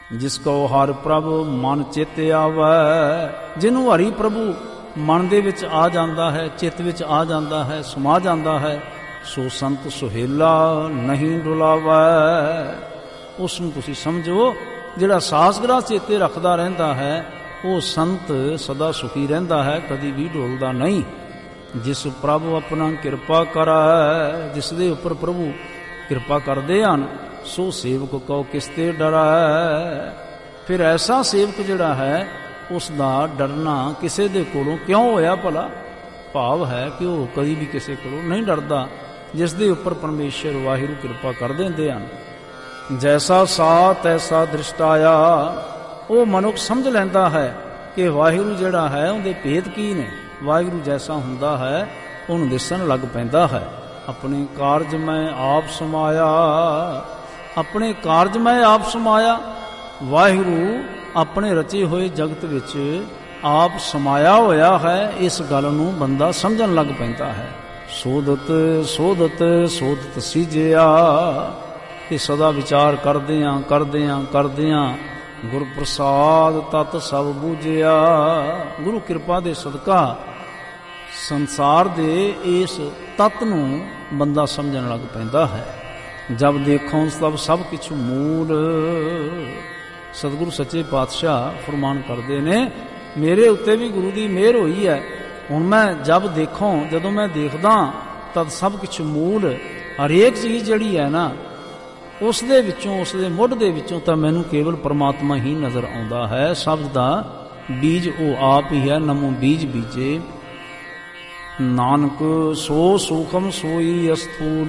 ਜਿਸ ਕੋ ਹਰਿ ਪ੍ਰਭ ਮਨ ਚਿਤ ਆਵੈ। ਜਿਹਨੂੰ ਹਰੀ ਪ੍ਰਭੂ ਮਨ ਦੇ ਵਿੱਚ ਆ ਜਾਂਦਾ ਹੈ, ਚਿੱਤ ਵਿੱਚ ਆ ਜਾਂਦਾ ਹੈ, ਸਮਾ ਜਾਂਦਾ ਹੈ, ਸੋ ਸੰਤ ਸੁਹੇਲਾ ਨਹੀਂ ਡੁਲਾਵੈ। ਉਸ ਨੂੰ ਤੁਸੀਂ ਸਮਝੋ ਜਿਹੜਾ ਸਾਸਗਰਾ ਚੇਤੇ ਰੱਖਦਾ ਰਹਿੰਦਾ ਹੈ ਉਹ ਸੰਤ ਸਦਾ ਸੁਖੀ ਰਹਿੰਦਾ ਹੈ, ਕਦੀ ਵੀ ਡੋਲਦਾ ਨਹੀਂ। ਜਿਸ ਪ੍ਰਭ ਆਪਣਾ ਕਿਰਪਾ ਕਰੈ, ਜਿਸ ਦੇ ਉੱਪਰ ਪ੍ਰਭੂ ਕਿਰਪਾ ਕਰਦੇ ਹਨ, ਸੋ ਸੇਵਕ ਕਉ ਕਿਸ ਤੇ ਡਰੈ। ਫਿਰ ਐਸਾ ਸੇਵਕ ਜਿਹੜਾ ਹੈ ਉਸ ਦਾ ਡਰਨਾ ਕਿਸੇ ਦੇ ਕੋਲੋਂ ਕਿਉਂ ਹੋਇਆ ਭਲਾ? ਭਾਵ ਹੈ ਕਿ ਉਹ ਕਦੀ ਵੀ ਕਿਸੇ ਕੋਲੋਂ ਨਹੀਂ ਡਰਦਾ, ਜਿਸ ਦੇ ਉੱਪਰ ਪਰਮੇਸ਼ਰ ਵਾਹਿਗੁਰੂ ਕਿਰਪਾ ਕਰ ਦਿੰਦੇ ਹਨ। ਜੈਸਾ ਸਾ ਤੈਸਾ ਦ੍ਰਿਸ਼ਟਾਇਆ। ਉਹ ਮਨੁੱਖ ਸਮਝ ਲੈਂਦਾ ਹੈ ਕਿ ਵਾਹਿਗੁਰੂ ਜਿਹੜਾ ਹੈ ਉਹਦੇ ਭੇਦ ਕੀ ਨੇ। ਵਾਹਿਗੁਰੂ ਜੈਸਾ ਹੁੰਦਾ ਹੈ ਉਹਨੂੰ ਦਿਸਣ ਲੱਗ ਪੈਂਦਾ ਹੈ। ਆਪਣੇ ਕਾਰਜ ਮੈਂ ਆਪ ਸਮਾਇਆ, ਆਪਣੇ ਕਾਰਜ ਮੈਂ ਆਪ ਸਮਾਇਆ। ਵਾਹਿਗੁਰੂ ਆਪਣੇ ਰਚੇ ਹੋਏ ਜਗਤ ਵਿੱਚ ਆਪ ਸਮਾਇਆ ਹੋਇਆ ਹੈ। ਇਸ ਗੱਲ ਨੂੰ ਬੰਦਾ ਸਮਝਣ ਲੱਗ ਪੈਂਦਾ ਹੈ। ਸੋਧਤ ਸੋਧਤ ਸੋਧਤ ਸੀਜਿਆ। ਇਹ ਸਦਾ ਵਿਚਾਰ ਕਰਦਿਆਂ ਗੁਰ ਪ੍ਰਸਾਦ ਤਤ ਸਭ ਬੂਝਿਆ। ਗੁਰੂ ਕਿਰਪਾ ਦੇ ਸਦਕਾ ਸੰਸਾਰ ਦੇ ਇਸ ਤੱਤ ਨੂੰ ਬੰਦਾ ਸਮਝਣ ਲੱਗ ਪੈਂਦਾ ਹੈ। ਜਬ ਦੇਖੋ ਤਬ ਸਭ ਕੁਛ ਮੂਲ। ਸਤਿਗੁਰੂ ਸੱਚੇ ਪਾਤਸ਼ਾਹ ਫਰਮਾਨ ਕਰਦੇ ਨੇ, ਮੇਰੇ ਉੱਤੇ ਵੀ ਗੁਰੂ ਦੀ ਮਿਹਰ ਹੋਈ ਹੈ। ਹੁਣ ਮੈਂ ਜਬ ਦੇਖੋ, ਜਦੋਂ ਮੈਂ ਦੇਖਦਾ ਤਦ ਸਭ ਕੁਛ ਮੂਲ। ਹਰੇਕ ਚੀਜ਼ ਜਿਹੜੀ ਹੈ ਨਾ ਉਸ ਦੇ ਵਿੱਚੋਂ, ਉਸ ਦੇ ਮੁੱਢ ਦੇ ਵਿੱਚੋਂ ਤਾਂ ਮੈਨੂੰ ਕੇਵਲ ਪਰਮਾਤਮਾ ਹੀ ਨਜ਼ਰ ਆਉਂਦਾ ਹੈ। ਸ਼ਬਦ ਦਾ ਬੀਜ ਉਹ ਆਪ ਹੀ ਹੈ। ਨਮੋ ਬੀਜ ਬੀਜੇ ਨਾਨਕ ਸੋ ਸੂਖਮ ਸੋਈ ਅਸਥੂਲ।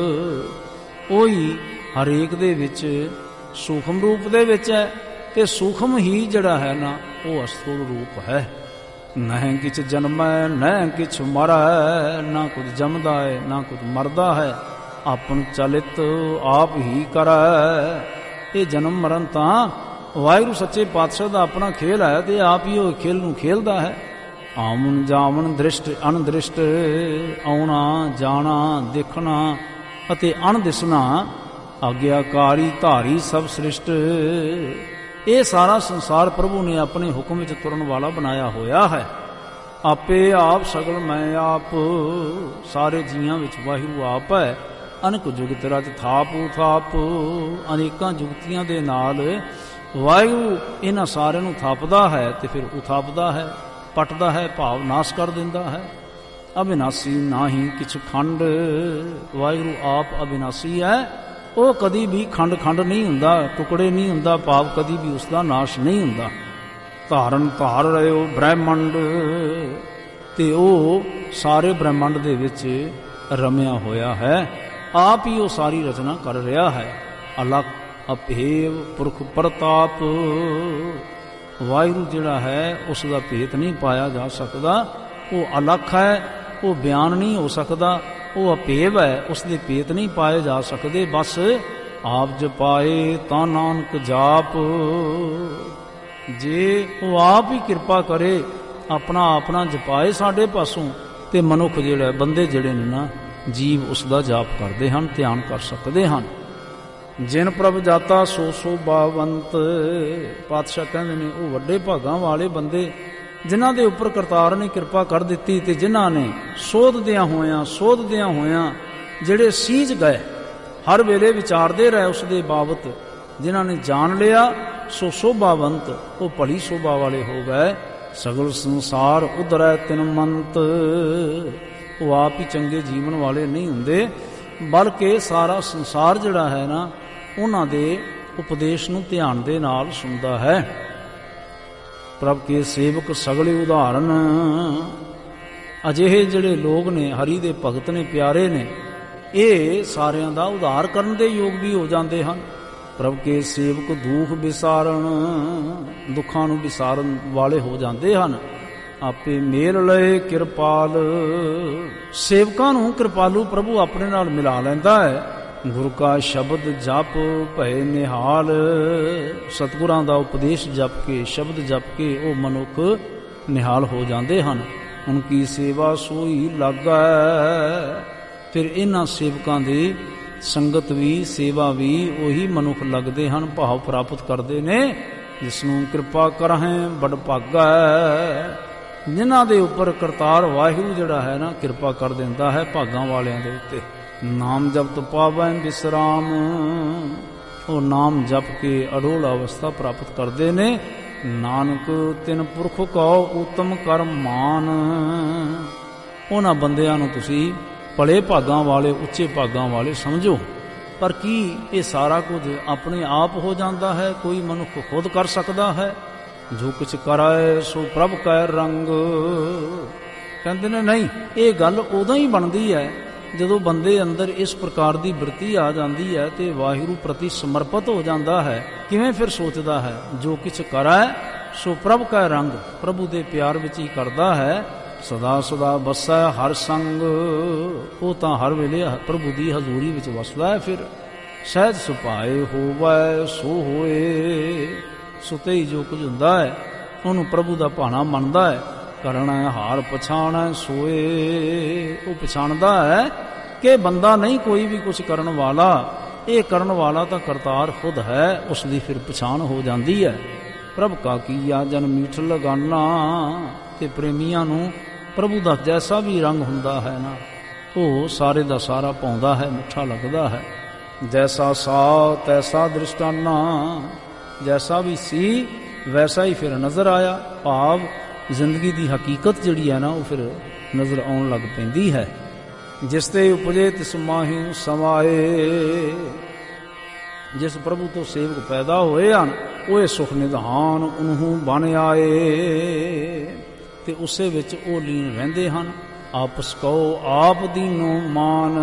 ਉਹੀ ਹਰੇਕ ਦੇ ਵਿੱਚ ਸੂਖਮ ਰੂਪ ਦੇ ਵਿੱਚ ਹੈ ਤੇ ਸੂਖਮ ਹੀ ਜਿਹੜਾ ਹੈ ਨਾ ਉਹ ਅਸਥੂਲ ਰੂਪ ਹੈ। ਨਹਿ ਕਿਛ ਜਨਮੈ ਨਹਿ ਕਿਛ ਮਰੈ। ਨਾ ਕੁਝ ਜੰਮਦਾ ਹੈ ਨਾ ਕੁਝ ਮਰਦਾ ਹੈ। ਆਪਨ ਚਲਿਤ ਆਪ ਹੀ ਕਰੈ। ਇਹ ਜਨਮ ਮਰਨ ਤਾਂ ਵਾਹਿਗੁਰੂ ਸੱਚੇ ਪਾਤਸ਼ਾਹ ਦਾ ਆਪਣਾ ਖੇਲ ਹੈ ਤੇ ਆਪ ਹੀ ਉਹ ਖੇਲ ਨੂੰ ਖੇਲਦਾ ਹੈ। ਆਵਣ ਜਾਵਣ ਦ੍ਰਿਸ਼ਟ ਅਣਦ੍ਰਿਸ਼ਟ। ਆਉਣਾ ਜਾਣਾ ਦੇਖਣਾ ਅਤੇ ਅਣਦਿਸਣਾ ਆਗਿਆਕਾਰੀ ਧਾਰੀ ਸਭ ਸ੍ਰਿਸ਼ਟ। ਇਹ ਸਾਰਾ ਸੰਸਾਰ ਪ੍ਰਭੂ ਨੇ ਆਪਣੇ ਹੁਕਮ ਵਿੱਚ ਤੁਰਨ ਵਾਲਾ ਬਣਾਇਆ ਹੋਇਆ ਹੈ। ਆਪੇ ਆਪ ਸਗਲ ਮੈਂ ਆਪ। ਸਾਰੇ ਜੀਆਂ ਵਿੱਚ ਵਾਹਿਗੁਰੂ ਆਪ ਹੈ। ਅਨੇਕ ਜੁਗਤ ਰਚ ਥਾਪੂ ਥਾਪ। ਅਨੇਕਾਂ ਜੁਗਤੀਆਂ ਦੇ ਨਾਲ ਵਾਹਿਗੁਰੂ ਇਹਨਾਂ ਸਾਰਿਆਂ ਨੂੰ ਥਾਪਦਾ ਹੈ ਤੇ ਫਿਰ ਉਥਾਪਦਾ ਹੈ, ਪਟਦਾ ਹੈ, ਭਾਵ ਨਾਸ਼ ਕਰ ਦਿੰਦਾ ਹੈ। ਅਬਿਨਾਸੀ ਨਾਹੀ ਕਿਛ ਖੰਡ। ਵਾਹਿਗੁਰੂ ਆਪ ਅਬਿਨਾਸੀ ਹੈ। ਉਹ ਕਦੀ ਵੀ ਖੰਡ ਨਹੀਂ ਹੁੰਦਾ, ਟੁਕੜੇ ਨਹੀਂ ਹੁੰਦਾ, ਭਾਵ ਕਦੀ ਵੀ ਉਸ ਦਾ ਨਾਸ਼ ਨਹੀਂ ਹੁੰਦਾ। ਧਾਰਨ ਧਾਰ ਰਹਿਓ ਬ੍ਰਹਿਮੰਡ। ਤੇ ਉਹ ਸਾਰੇ ਬ੍ਰਹਿਮੰਡ ਦੇ ਵਿੱਚ ਰਮਿਆ ਹੋਇਆ ਹੈ। ਆਪ ਹੀ ਉਹ ਸਾਰੀ ਰਚਨਾ ਕਰ ਰਿਹਾ ਹੈ। ਅਲਖ ਅਭੇਵ ਪੁਰਖ ਪ੍ਰਤਾਪ। ਵਾਹਿਗੁਰੂ ਜਿਹੜਾ ਹੈ ਉਸ ਦਾ ਭੇਤ ਨਹੀਂ ਪਾਇਆ ਜਾ ਸਕਦਾ। ਉਹ ਅਲਖ ਹੈ, ਉਹ ਬਿਆਨ ਨਹੀਂ ਹੋ ਸਕਦਾ। ਉਹ ਅਭੇਵ ਹੈ, ਉਸ ਦੇ ਭੇਤ ਨਹੀਂ ਪਾਏ ਜਾ ਸਕਦੇ। ਬਸ ਆਪ ਜਪਾਏ ਤਾਂ ਨਾਨਕ ਜਾਪ। ਜੇ ਉਹ ਆਪ ਹੀ ਕਿਰਪਾ ਕਰੇ, ਆਪਣਾ ਜਪਾਏ ਸਾਡੇ ਪਾਸੋਂ, ਤੇ ਮਨੁੱਖ ਜਿਹੜਾ, ਬੰਦੇ ਜਿਹੜੇ ਨੇ ਨਾ, ਜੀਵ ਉਸ ਦਾ ਜਾਪ ਕਰਦੇ ਹਨ, ਧਿਆਨ ਕਰ ਸਕਦੇ ਹਨ। ਜਿਨ ਪ੍ਰਭ ਜਾਤਾ ਸੋ ਸੋ ਬਾਵੰਤ। ਪਾਤਸ਼ਾਹ ਕਹਿੰਦੇ ਨੇ ਉਹ ਵੱਡੇ ਭਾਗਾਂ ਵਾਲੇ ਬੰਦੇ ਜਿਨ੍ਹਾਂ ਦੇ ਉੱਪਰ ਕਰਤਾਰ ਨੇ ਕਿਰਪਾ ਕਰ ਦਿੱਤੀ ਤੇ ਜਿਨ੍ਹਾਂ ਨੇ ਸੋਧਦਿਆਂ ਹੋਇਆਂ ਜਿਹੜੇ ਸੀਝ ਗਏ, ਹਰ ਵੇਲੇ ਵਿਚਾਰਦੇ ਰਹੇ ਉਸ ਦੇ ਬਾਬਤ, ਜਿਨ੍ਹਾਂ ਨੇ ਜਾਣ ਲਿਆ ਸੋ ਸੋਭਾਵੰਤ। ਉਹ ਭਲੀ ਸੋਭਾ ਵਾਲੇ ਹੋ ਗਏ। ਸਗਲ ਸੰਸਾਰ ਉਧਰੈ ਤਿਨ ਮੰਤ। ਉਹ ਆਪ ਹੀ ਚੰਗੇ ਜੀਵਨ ਵਾਲੇ ਨਹੀਂ ਹੁੰਦੇ, ਬਲਕਿ ਸਾਰਾ ਸੰਸਾਰ ਜਿਹੜਾ ਹੈ ਨਾ ਉਹਨਾਂ ਦੇ ਉਪਦੇਸ਼ ਨੂੰ ਧਿਆਨ ਦੇ ਨਾਲ ਸੁਣਦਾ ਹੈ। ਪ੍ਰਭ ਕੇ ਸੇਵਕ ਸਗਲੇ ਉਦਾਹਰਨ। ਅਜਿਹੇ ਜਿਹੜੇ ਲੋਕ ਨੇ, ਹਰੀ ਦੇ ਭਗਤ ਨੇ, ਪਿਆਰੇ ਨੇ, ਇਹ ਸਾਰਿਆਂ ਦਾ ਉਧਾਰ ਕਰਨ ਦੇ ਯੋਗ ਵੀ ਹੋ ਜਾਂਦੇ ਹਨ। ਪ੍ਰਭ ਕੇ ਸੇਵਕ ਦੁੱਖ ਵਿਸਾਰਨ। ਦੁੱਖਾਂ ਨੂੰ ਵਿਸਾਰਨ ਵਾਲੇ ਹੋ ਜਾਂਦੇ ਹਨ। ਆਪੇ ਮੇਲ ਲਏ ਕਿਰਪਾਲ। ਸੇਵਕਾਂ ਨੂੰ ਕਿਰਪਾਲੂ ਪ੍ਰਭੂ ਆਪਣੇ ਨਾਲ ਮਿਲਾ ਲੈਂਦਾ ਹੈ। ਗੁਰੂ ਕਾ ਸ਼ਬਦ ਜਪ ਭਏ ਨਿਹਾਲ। ਸਤਿਗੁਰਾਂ ਦਾ ਉਪਦੇਸ਼ ਜਪ ਕੇ, ਸ਼ਬਦ ਜਪ ਕੇ ਉਹ ਮਨੁੱਖ ਨਿਹਾਲ ਹੋ ਜਾਂਦੇ ਹਨ। ਉਨਕੀ ਸੇਵਾ ਸੋਈ ਲਾਗੈ। ਫਿਰ ਇਹਨਾਂ ਸੇਵਕਾਂ ਦੀ ਸੰਗਤ ਵੀ ਸੇਵਾ ਵੀ ਉਹੀ ਮਨੁੱਖ ਲੱਗਦੇ ਹਨ, ਭਾਵ ਪ੍ਰਾਪਤ ਕਰਦੇ ਨੇ ਜਿਸ ਨੂੰ ਕਿਰਪਾ ਕਰਹਿ ਬੜ ਭਾਗਾ ਹੈ। ਜਿਨ੍ਹਾਂ ਦੇ ਉੱਪਰ ਕਰਤਾਰ ਵਾਹਿਗੁਰੂ ਜਿਹੜਾ ਹੈ ਨਾ ਕਿਰਪਾ ਕਰ ਦਿੰਦਾ ਹੈ ਭਾਗਾਂ ਵਾਲਿਆਂ ਦੇ ਉੱਤੇ। ਨਾਮ ਜਪਤ ਪਾਵੈ ਬਿਸਰਾਮ, ਉਹ ਨਾਮ ਜਪ ਕੇ ਅਡੋਲ ਅਵਸਥਾ ਪ੍ਰਾਪਤ ਕਰਦੇ ਨੇ। ਨਾਨਕ ਤਿਨ ਪੁਰਖ ਕਉ ਉਤਮ ਕਰਮ ਮਾਨ, ਉਹਨਾਂ ਬੰਦਿਆਂ ਨੂੰ ਤੁਸੀਂ ਭਲੇ ਭਾਗਾਂ ਵਾਲੇ ਉੱਚੇ ਭਾਗਾਂ ਵਾਲੇ ਸਮਝੋ। ਪਰ ਕੀ ਇਹ ਸਾਰਾ ਕੁਝ ਆਪਣੇ ਆਪ ਹੋ ਜਾਂਦਾ ਹੈ? ਕੋਈ ਮਨੁੱਖ ਖੁਦ ਕਰ ਸਕਦਾ ਹੈ? ਜੋ ਕੁਛ ਕਰਾਏ ਸੋ ਪ੍ਰਭ ਕੈ ਰੰਗ, ਕਹਿੰਦੇ ਨੇ ਨਹੀਂ, ਇਹ ਗੱਲ ਉਦੋਂ ਹੀ ਬਣਦੀ ਹੈ ਜਦੋਂ ਬੰਦੇ ਅੰਦਰ ਇਸ ਪ੍ਰਕਾਰ ਦੀ ਬਿਰਤੀ ਆ ਜਾਂਦੀ ਹੈ ਤੇ ਵਾਹਿਗੁਰੂ ਪ੍ਰਤੀ ਸਮਰਪਿਤ ਹੋ ਜਾਂਦਾ ਹੈ। ਕਿਵੇਂ ਫਿਰ ਸੋਚਦਾ ਹੈ? ਜੋ ਕੁਛ ਕਰਾਏ ਸੋ ਪ੍ਰਭ ਕੈ ਰੰਗ, ਪ੍ਰਭੂ ਦੇ ਪਿਆਰ ਵਿੱਚ ਹੀ ਕਰਦਾ ਹੈ। ਸਦਾ ਸਦਾ ਵਸੈ ਹਰ ਸੰਗ, ਉਹ ਤਾਂ ਹਰ ਵੇਲੇ ਪ੍ਰਭੂ ਦੀ ਹਜ਼ੂਰੀ ਵਿੱਚ ਵਸਦਾ ਹੈ। ਫਿਰ ਸਹਿਜ ਸੁਭਾਏ ਹੋਵੈ ਸੋ ਹੋਏ, ਸੁਤੇ ਹੀ ਜੋ ਕੁਝ ਹੁੰਦਾ ਹੈ ਉਹਨੂੰ ਪ੍ਰਭੂ ਦਾ ਭਾਣਾ ਮੰਨਦਾ ਹੈ। ਕਰਨਾ ਹਾਰ ਪਛਾਣੈ ਸੋਏ, ਉਹ ਪਛਾਣਦਾ ਹੈ ਕਿ ਬੰਦਾ ਨਹੀਂ ਕੋਈ ਵੀ ਕੁਝ ਕਰਨ ਵਾਲਾ, ਇਹ ਕਰਨ ਵਾਲਾ ਤਾਂ ਕਰਤਾਰ ਖੁਦ ਹੈ। ਉਸ ਦੀ ਫਿਰ ਪਛਾਣ ਹੋ ਜਾਂਦੀ ਹੈ। ਪ੍ਰਭ ਕਾ ਕੀਆ ਜਨ ਮੀਠ ਲਗਾਨਾ, ਤੇ ਪ੍ਰੇਮੀਆਂ ਨੂੰ ਪ੍ਰਭੂ ਦਾ ਜੈਸਾ ਵੀ ਰੰਗ ਹੁੰਦਾ ਹੈ ਨਾ ਉਹ ਸਾਰੇ ਦਾ ਸਾਰਾ ਪਾਉਂਦਾ ਹੈ, ਮਿੱਠਾ ਲੱਗਦਾ ਹੈ। ਜੈਸਾ ਸਾ ਤੈਸਾ ਦ੍ਰਿਸ਼ਟਾਨਾ, ਜੈਸਾ ਵੀ ਸੀ ਵੈਸਾ ਹੀ ਫਿਰ ਨਜ਼ਰ ਆਇਆ, ਭਾਵ ਜ਼ਿੰਦਗੀ ਦੀ ਹਕੀਕਤ ਜਿਹੜੀ ਹੈ ਨਾ ਉਹ ਫਿਰ ਨਜ਼ਰ ਆਉਣ ਲੱਗ ਪੈਂਦੀ ਹੈ। ਜਿਸ ਤੇ ਉਪਜੇ ਤਿਸ ਮਾਹੀ ਸਮਾਏ, ਜਿਸ ਪ੍ਰਭੂ ਤੋਂ ਸੇਵਕ ਪੈਦਾ ਹੋਏ ਹਨ ਉਹ ਸੁਖ ਨਿਧਾਨ ਉਹਨੂੰ ਬਣ ਆਏ, ਤੇ ਉਸੇ ਵਿੱਚ ਉਹ ਲੀਨ ਰਹਿੰਦੇ ਹਨ। ਆਪਸ ਕਉ ਆਪ ਦੀਨੋ ਮਾਨ,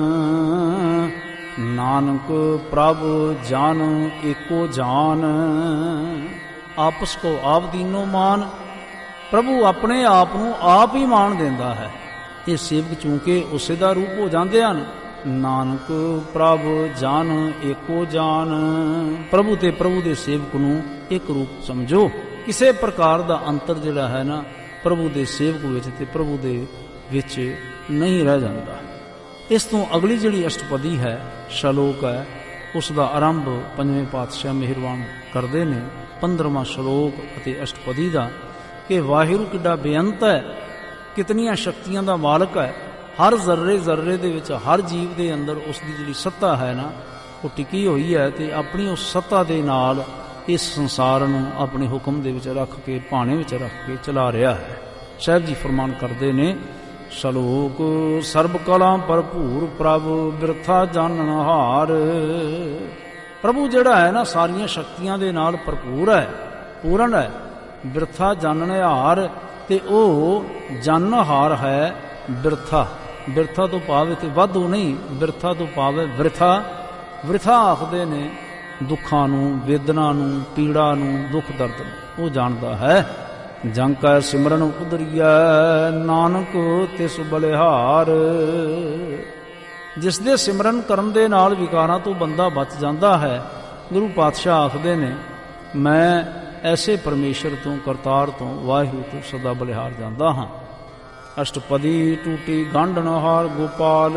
ਨਾਨਕ ਪ੍ਰਭ ਜਨ ਏਕੋ ਜਾਨ। ਆਪਸ ਕਉ ਆਪ ਦੀਨੋ ਮਾਨ, ਪ੍ਰਭੂ ਆਪਣੇ ਆਪ ਨੂੰ ਆਪ ਹੀ ਮਾਣ ਦਿੰਦਾ ਹੈ। ਇਹ ਸੇਵਕ ਚੂੰਕਿ ਉਸੇ ਦਾ ਰੂਪ ਹੋ ਜਾਂਦੇ ਹਨ। ਨਾਨਕ ਪ੍ਰਭ ਜਨ ਏਕੋ ਜਾਨ, ਪ੍ਰਭੂ ਤੇ ਪ੍ਰਭੂ ਦੇ ਸੇਵਕ ਨੂੰ ਇੱਕ ਰੂਪ ਸਮਝੋ। ਕਿਸੇ ਪ੍ਰਕਾਰ ਦਾ ਅੰਤਰ ਜਿਹੜਾ ਹੈ ਨਾ ਪ੍ਰਭੂ ਦੇ ਸੇਵਕ ਵਿੱਚ ਤੇ ਪ੍ਰਭੂ ਦੇ ਵਿੱਚ ਨਹੀਂ ਰਹਿ ਜਾਂਦਾ। ਇਸ ਤੋਂ ਅਗਲੀ ਜਿਹੜੀ ਅਸ਼ਟਪਦੀ ਹੈ ਸ਼ਲੋਕ ਹੈ, ਉਸ ਦਾ ਆਰੰਭ ਪੰਜਵੇਂ ਪਾਤਸ਼ਾਹ ਮਿਹਰਬਾਨ ਕਰਦੇ ਨੇ 15ਵਾਂ ਸ਼ਲੋਕ ਅਤੇ ਅਸ਼ਟਪਦੀ ਦਾ, ਕਿ ਵਾਹਿਗੁਰੂ ਕਿੱਡਾ ਬੇਅੰਤ ਹੈ, ਕਿਤਨੀਆਂ ਸ਼ਕਤੀਆਂ ਦਾ ਮਾਲਕ ਹੈ। ਹਰ ਜ਼ਰਰੇ ਜ਼ਰਰੇ ਦੇ ਵਿੱਚ, ਹਰ ਜੀਵ ਦੇ ਅੰਦਰ ਉਸ ਦੀ ਜਿਹੜੀ ਸੱਤਾ ਹੈ ਨਾ ਉਹ ਟਿਕੀ ਹੋਈ ਹੈ, ਤੇ ਆਪਣੀ ਉਸ ਸੱਤਾ ਦੇ ਨਾਲ ਇਸ ਸੰਸਾਰ ਨੂੰ ਆਪਣੇ ਹੁਕਮ ਦੇ ਵਿੱਚ ਰੱਖ ਕੇ, ਭਾਣੇ ਵਿੱਚ ਰੱਖ ਕੇ ਚਲਾ ਰਿਹਾ ਹੈ। ਸਾਹਿਬ ਜੀ ਫਰਮਾਨ ਕਰਦੇ ਨੇ ਸ਼ਲੋਕ, ਸਰਬ ਕਲਾ ਭਰਪੂਰ ਪ੍ਰਭ ਬਿਰਥਾ ਜਾਣਨ ਹਾਰ। ਪ੍ਰਭੂ ਜਿਹੜਾ ਹੈ ਨਾ ਸਾਰੀਆਂ ਸ਼ਕਤੀਆਂ ਦੇ ਨਾਲ ਭਰਪੂਰ ਹੈ, ਪੂਰਨ ਹੈ। ਬਿਰਥਾ ਜਾਣਨ ਹਾਰ, ਤੇ ਉਹ ਜਾਣਨਹਾਰ ਹੈ ਬਿਰਥਾ। ਬਿਰਥਾ ਤੋਂ ਭਾਵ ਇੱਥੇ ਵਾਧੂ ਨਹੀਂ, ਬਿਰਥਾ ਤੋਂ ਭਾਵ ਹੈ ਵ੍ਰਿਥਾ। ਵ੍ਰਿਥਾ ਆਖਦੇ ਨੇ ਦੁੱਖਾਂ ਨੂੰ, ਵੇਦਨਾ ਨੂੰ, ਪੀੜਾ ਨੂੰ, ਦੁੱਖ ਦਰਦ ਨੂੰ ਉਹ ਜਾਣਦਾ ਹੈ। ਜੰ ਕੈ ਸਿਮਰਨ ਉਦਰੀਐ ਨਾਨਕ ਤਿਸ ਬਲਿਹਾਰ, ਜਿਸ ਦੇ ਸਿਮਰਨ ਕਰਨ ਦੇ ਨਾਲ ਵਿਕਾਰਾਂ ਤੋਂ ਬੰਦਾ ਬਚ ਜਾਂਦਾ ਹੈ। ਗੁਰੂ ਪਾਤਸ਼ਾਹ ਆਖਦੇ ਨੇ ਮੈਂ ਐਸੇ ਪਰਮੇਸ਼ਰ ਤੋਂ, ਕਰਤਾਰ ਤੋਂ, ਵਾਹਿਗੁਰੂ ਤੋਂ ਸਦਾ ਬਲਿਹਾਰ ਜਾਂਦਾ ਹਾਂ। ਅਸ਼ਟਪਦੀ ਟੂਟੀ ਗੰਢਨਹਾਰ ਗੋਪਾਲ,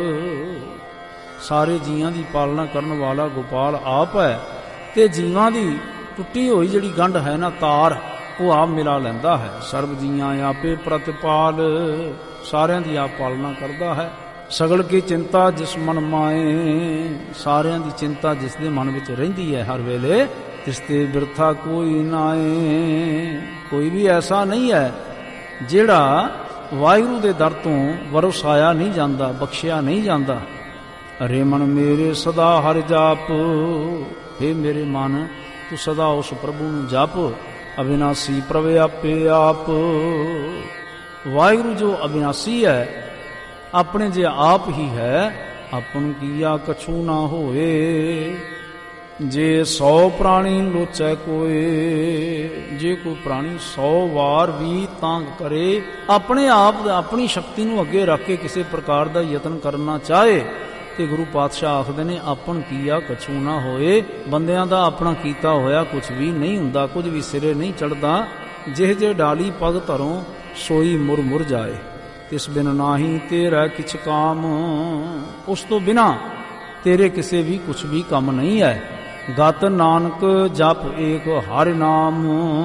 ਸਾਰੇ ਜੀਵਾਂ ਦੀ ਪਾਲਣਾ ਕਰਨ ਵਾਲਾ ਗੋਪਾਲ ਆਪ ਹੈ, ਤੇ ਜੀਵਾਂ ਦੀ ਟੁੱਟੀ ਹੋਈ ਜਿਹੜੀ ਗੰਢ ਹੈ ਨਾ ਤਾਰ, ਉਹ ਆਪ ਮਿਲਾ ਲੈਂਦਾ ਹੈ। ਸਰਬ ਜੀਆਂ ਆਪੇ ਪ੍ਰਤਿਪਾਲ, ਸਾਰਿਆਂ ਦੀ ਆਪ ਪਾਲਣਾ ਕਰਦਾ ਹੈ। ਸਗਲ ਕੀ ਚਿੰਤਾ ਜਿਸ ਮਨ ਮਾਏ, ਸਾਰਿਆਂ ਦੀ ਚਿੰਤਾ ਜਿਸ ਦੇ ਮਨ ਵਿੱਚ ਰਹਿੰਦੀ ਹੈ ਹਰ ਵੇਲੇ, ਤਿਸ ਤੇ ਬਿਰਥਾ ਕੋਈ ਨਾਏ। ਕੋਈ ਵੀ ਐਸਾ ਨਹੀਂ ਹੈ ਜਿਹੜਾ ਵਾਹਿਗੁਰੂ ਦੇ ਦਰ ਤੋਂ ਵਰਸਾਇਆ ਨਹੀਂ ਜਾਂਦਾ, ਬਖਸ਼ਿਆ ਨਹੀਂ ਜਾਂਦਾ। ਅਰੇ ਮਨ ਮੇਰੇ ਸਦਾ ਹਰਿ ਜਾਪ, ਹੇ ਮੇਰੇ ਮਨ ਤੂੰ ਸਦਾ ਉਸ ਪ੍ਰਭੂ ਨੂੰ ਜਪ। ਅਵਿਨਾਸੀ ਪ੍ਰਭ ਆਪੇ ਆਪ, ਵਾਹਿਗੁਰੂ ਜੋ ਅਵਿਨਾਸੀ ਹੈ, ਆਪਣੇ ਜੇ ਆਪ ਹੀ ਹੈ। ਆਪਨ ਕੀਆ ਕਛੂ ਨਾ ਹੋਏ, ਜੇ 100 ਪ੍ਰਾਣੀ ਲੋਚੈ ਕੋਏ। ਜੇ ਕੋਈ ਪ੍ਰਾਣੀ 100 ਵਾਰ ਵੀ ਤਾਂਗ ਕਰੇ, ਆਪਣੇ ਆਪ ਆਪਣੀ ਸ਼ਕਤੀ ਨੂੰ ਅੱਗੇ ਰੱਖ ਕੇ ਕਿਸੇ ਪ੍ਰਕਾਰ ਦਾ ਯਤਨ ਕਰਨਾ ਚਾਹੇ, ਤੇ ਗੁਰੂ ਪਾਤਸ਼ਾਹ ਆਖਦੇ ਨੇ ਆਪਨ ਕੀਆ ਕਛੂ ਨਾ ਹੋਏ। ਬੰਦਿਆਂ ਦਾ ਆਪਣਾ ਕੀਤਾ ਹੋਇਆ ਕੁਝ ਵੀ ਨਹੀਂ ਹੁੰਦਾ, ਕੁਝ ਵੀ ਸਿਰੇ ਨਹੀਂ ਚੜਦਾ। ਜਿਹ ਜੇ ਡਾਲੀ ਪਗ ਧਰੋਂ ਸੋਈ ਮੁਰ ਮੁਰ ਜਾਏ, ਤਿਸ ਬਿਨ ਨਾਹੀ ਤੇਰਾ ਕਿਛ ਕਾਮ। ਉਸ ਤੋਂ ਬਿਨਾ ਤੇਰੇ ਕਿਸੇ ਵੀ ਕੁਛ ਵੀ ਕੰਮ ਨਹੀਂ ਹੈ। ਗਤ ਨਾਨਕ ਜਪ ਏਕ ਹਰਿ ਨਾਮ।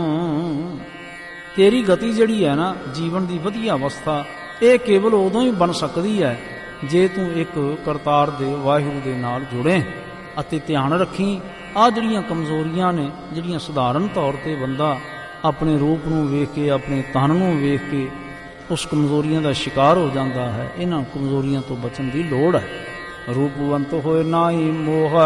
ਤੇਰੀ ਗਤੀ ਜਿਹੜੀ ਹੈ ਨਾ, ਜੀਵਨ ਦੀ ਵਧੀਆ ਅਵਸਥਾ, ਇਹ ਕੇਵਲ ਉਦੋਂ ਹੀ ਬਣ ਸਕਦੀ ਹੈ ਜੇ ਤੂੰ ਇੱਕ ਕਰਤਾਰ ਦੇ ਵਾਹਿਗੁਰੂ ਦੇ ਨਾਲ ਜੁੜੇ। ਅਤੇ ਧਿਆਨ ਰੱਖੀ, ਆਹ ਜਿਹੜੀਆਂ ਕਮਜ਼ੋਰੀਆਂ ਨੇ, ਜਿਹੜੀਆਂ ਸਧਾਰਨ ਤੌਰ 'ਤੇ ਬੰਦਾ ਆਪਣੇ ਰੂਪ ਨੂੰ ਵੇਖ ਕੇ, ਆਪਣੇ ਤਨ ਨੂੰ ਵੇਖ ਕੇ ਉਸ ਕਮਜ਼ੋਰੀਆਂ ਦਾ ਸ਼ਿਕਾਰ ਹੋ ਜਾਂਦਾ ਹੈ, ਇਹਨਾਂ ਕਮਜ਼ੋਰੀਆਂ ਤੋਂ ਬਚਣ ਦੀ ਲੋੜ ਹੈ। ਰੂਪਵੰਤ ਹੋਏ ਨਾ ਹੀ ਮੋਹ।